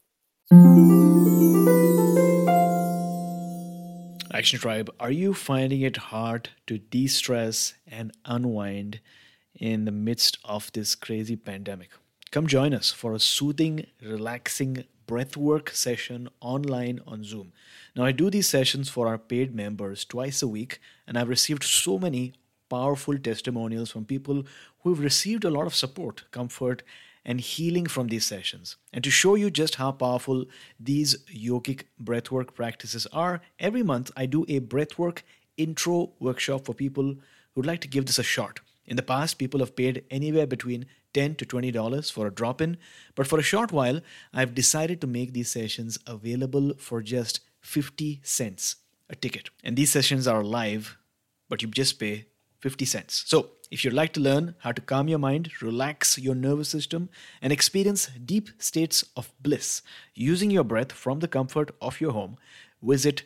Action Tribe, are you finding it hard to de-stress and unwind in the midst of this crazy pandemic? Come join us for a soothing, relaxing breathwork session online on Zoom. Now, I do these sessions for our paid members twice a week, and I've received so many powerful testimonials from people who've received a lot of support, comfort, and healing from these sessions. And to show you just how powerful these yogic breathwork practices are, every month I do a breathwork intro workshop for people who'd like to give this a shot. In the past, people have paid anywhere between $10 to $20 for a drop-in, but for a short while, I've decided to make these sessions available for just 50 cents a ticket. And these sessions are live, but you just pay 50 cents. So if you'd like to learn how to calm your mind, relax your nervous system, and experience deep states of bliss using your breath from the comfort of your home, visit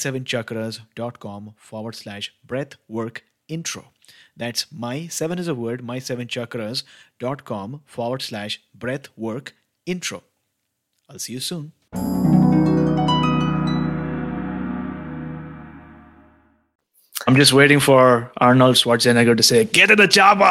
my7chakras.com/breathwork intro. That's my7 is a word, my7chakras.com/breathwork intro. I'll see you soon. I'm just waiting for Arnold Schwarzenegger to say, "Get in the chopper."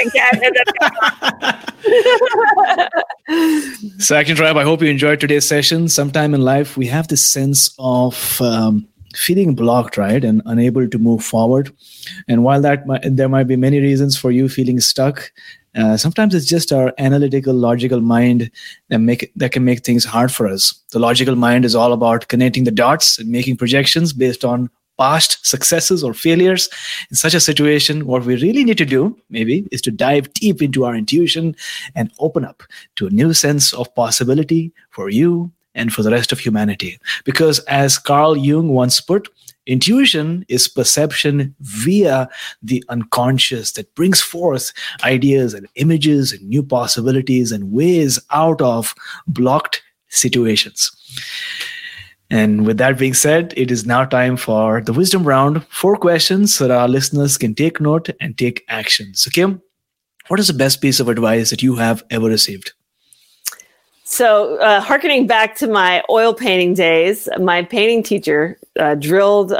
So, Action Tribe, I hope you enjoyed today's session. Sometime in life, we have this sense of feeling blocked, right, and unable to move forward. And while there might be many reasons for you feeling stuck, sometimes it's just our analytical, logical mind that can make things hard for us. The logical mind is all about connecting the dots and making projections based on past successes or failures. In such a situation, what we really need to do, maybe, is to dive deep into our intuition and open up to a new sense of possibility for you and for the rest of humanity. Because as Carl Jung once put, intuition is perception via the unconscious that brings forth ideas and images and new possibilities and ways out of blocked situations. And with that being said, it is now time for the wisdom round. 4 questions so that our listeners can take note and take action. So, Kim, what is the best piece of advice that you have ever received? So, hearkening back to my oil painting days, my painting teacher drilled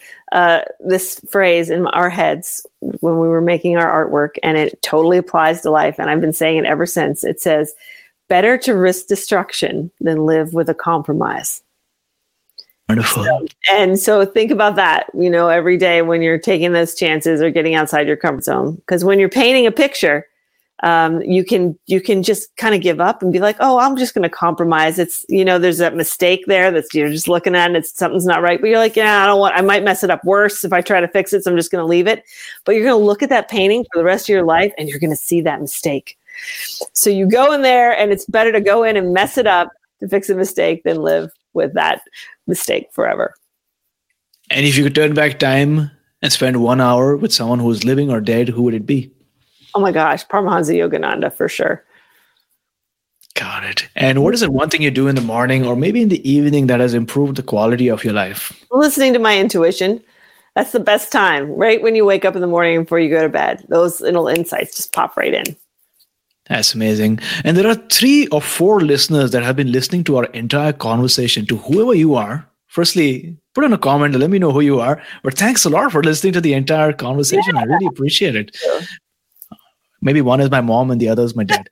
this phrase in our heads when we were making our artwork, and it totally applies to life. And I've been saying it ever since. It says, "Better to risk destruction than live with a compromise." Wonderful. So think about that, every day when you're taking those chances or getting outside your comfort zone. Because when you're painting a picture, you can just kind of give up and be like, "Oh, I'm just going to compromise." It's, there's that mistake there that's you're just looking at and something's not right. But you're like, "Yeah, I might mess it up worse if I try to fix it. So I'm just going to leave it." But you're going to look at that painting for the rest of your life and you're going to see that mistake. So you go in there, and it's better to go in and mess it up to fix a mistake than live with that mistake forever. And if you could turn back time and spend 1 hour with someone who is living or dead, who would it be? Oh my gosh, Paramahansa Yogananda for sure. Got it. And what is it one thing you do in the morning or maybe in the evening that has improved the quality of your life? Listening to my intuition. That's the best time, right when you wake up in the morning before you go to bed. Those little insights just pop right in. That's amazing. And there are 3 or 4 listeners that have been listening to our entire conversation. To whoever you are, firstly, put in a comment and let me know who you are. But thanks a lot for listening to the entire conversation. Yeah. I really appreciate it. Yeah. Maybe one is my mom and the other is my dad.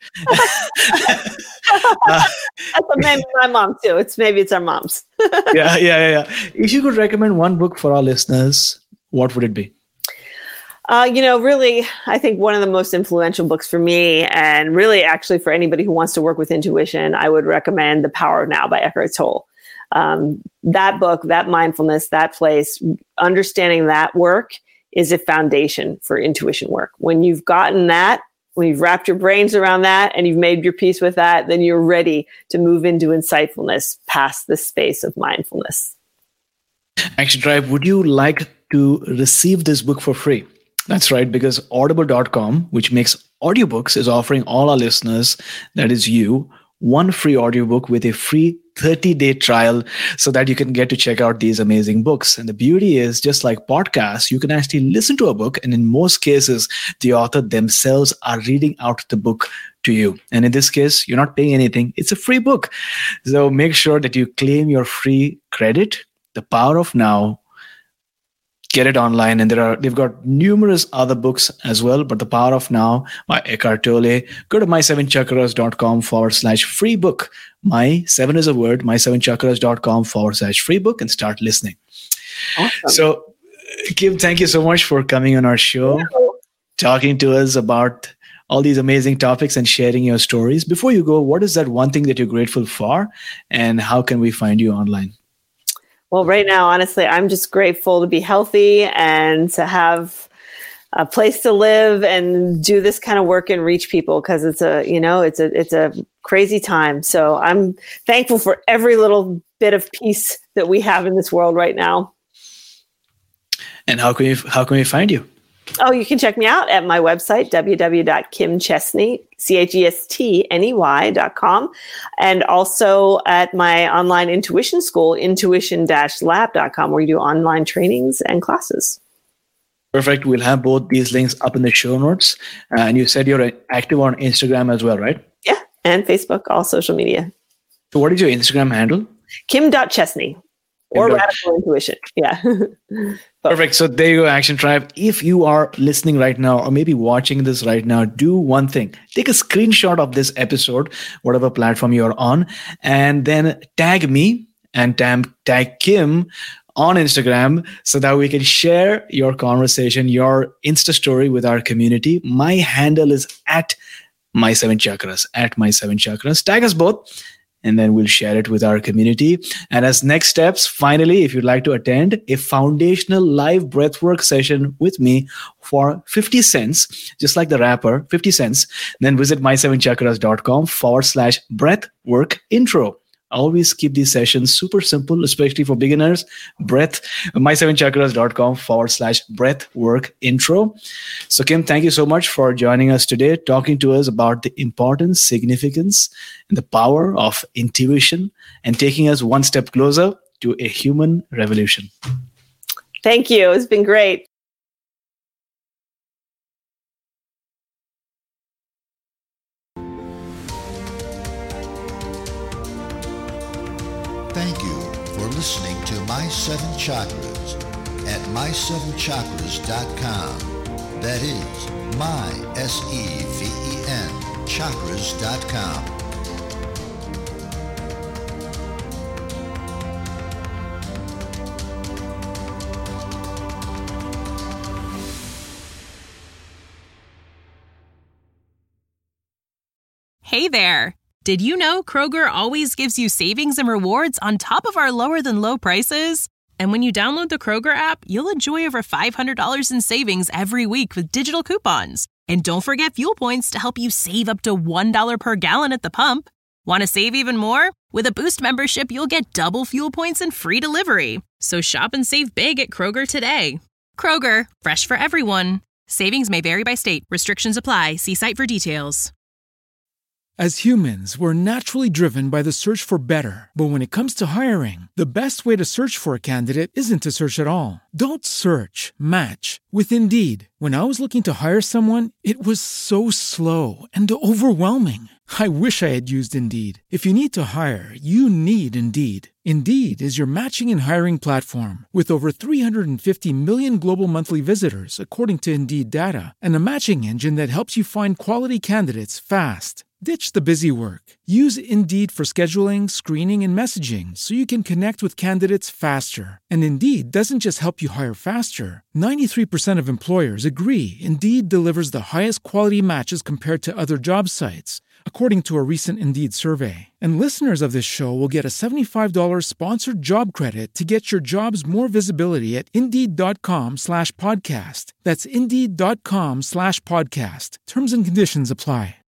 That's maybe my mom too. Maybe it's our moms. Yeah. If you could recommend one book for our listeners, what would it be? Really, I think one of the most influential books for me, and really actually for anybody who wants to work with intuition, I would recommend The Power of Now by Eckhart Tolle. That book, that mindfulness, that place, understanding that work is a foundation for intuition work. When you've gotten that, when you've wrapped your brains around that and you've made your peace with that, then you're ready to move into insightfulness past the space of mindfulness. Action Tribe, would you like to receive this book for free? That's right, because audible.com, which makes audiobooks, is offering all our listeners, that is you, one free audiobook with a free 30-day trial so that you can get to check out these amazing books. And the beauty is, just like podcasts, you can actually listen to a book, and in most cases, the author themselves are reading out the book to you. And in this case, you're not paying anything. It's a free book. So make sure that you claim your free credit. The Power of Now. Get it online, and they've got numerous other books as well. But The Power of Now by Eckhart Tolle. Go to my7chakras.com/free book. My7 is a word. my7chakras.com/free book, and start listening. Awesome. So, Kim, thank you so much for coming on our show, talking to us about all these amazing topics and sharing your stories. Before you go, what is that one thing that you're grateful for, and how can we find you online? Well, right now, honestly, I'm just grateful to be healthy and to have a place to live and do this kind of work and reach people, because it's a crazy time. So I'm thankful for every little bit of peace that we have in this world right now. And how can we find you? Oh, you can check me out at my website, www.kimchesney.com, and also at my online intuition school, intuition-lab.com, where you do online trainings and classes. Perfect. We'll have both these links up in the show notes. And you said you're active on Instagram as well, right? Yeah, and Facebook, all social media. So what is your Instagram handle? Kim.Chesney. Or Radical Intuition. Yeah. Perfect. So there you go, Action Tribe. If you are listening right now, or maybe watching this right now, do one thing. Take a screenshot of this episode, whatever platform you're on, and then tag me and tag Kim on Instagram so that we can share your conversation, your Insta story with our community. My handle is at my7chakras, at my7chakras. Tag us both, and then we'll share it with our community. And as next steps, finally, if you'd like to attend a foundational live breathwork session with me for 50 cents, just like the rapper, 50 cents, then visit my7chakras.com/breathwork intro. Always keep these sessions super simple, especially for beginners. my7chakras.com/breathwork intro. So Kim, thank you so much for joining us today, talking to us about the importance, significance, and the power of intuition, and taking us one step closer to a human revolution. Thank you. It's been great. Thank you for listening to My 7 Chakras at my7chakras.com. That is my-SEVEN chakras.com. Hey there! Did you know Kroger always gives you savings and rewards on top of our lower-than-low prices? And when you download the Kroger app, you'll enjoy over $500 in savings every week with digital coupons. And don't forget fuel points to help you save up to $1 per gallon at the pump. Want to save even more? With a Boost membership, you'll get double fuel points and free delivery. So shop and save big at Kroger today. Kroger, fresh for everyone. Savings may vary by state. Restrictions apply. See site for details. As humans, we're naturally driven by the search for better. But when it comes to hiring, the best way to search for a candidate isn't to search at all. Don't search, match with Indeed. When I was looking to hire someone, it was so slow and overwhelming. I wish I had used Indeed. If you need to hire, you need Indeed. Indeed is your matching and hiring platform with over 350 million global monthly visitors, according to Indeed data, and a matching engine that helps you find quality candidates fast. Ditch the busy work. Use Indeed for scheduling, screening, and messaging so you can connect with candidates faster. And Indeed doesn't just help you hire faster. 93% of employers agree Indeed delivers the highest quality matches compared to other job sites, according to a recent Indeed survey. And listeners of this show will get a $75 sponsored job credit to get your jobs more visibility at Indeed.com/podcast. That's Indeed.com/podcast. Terms and conditions apply.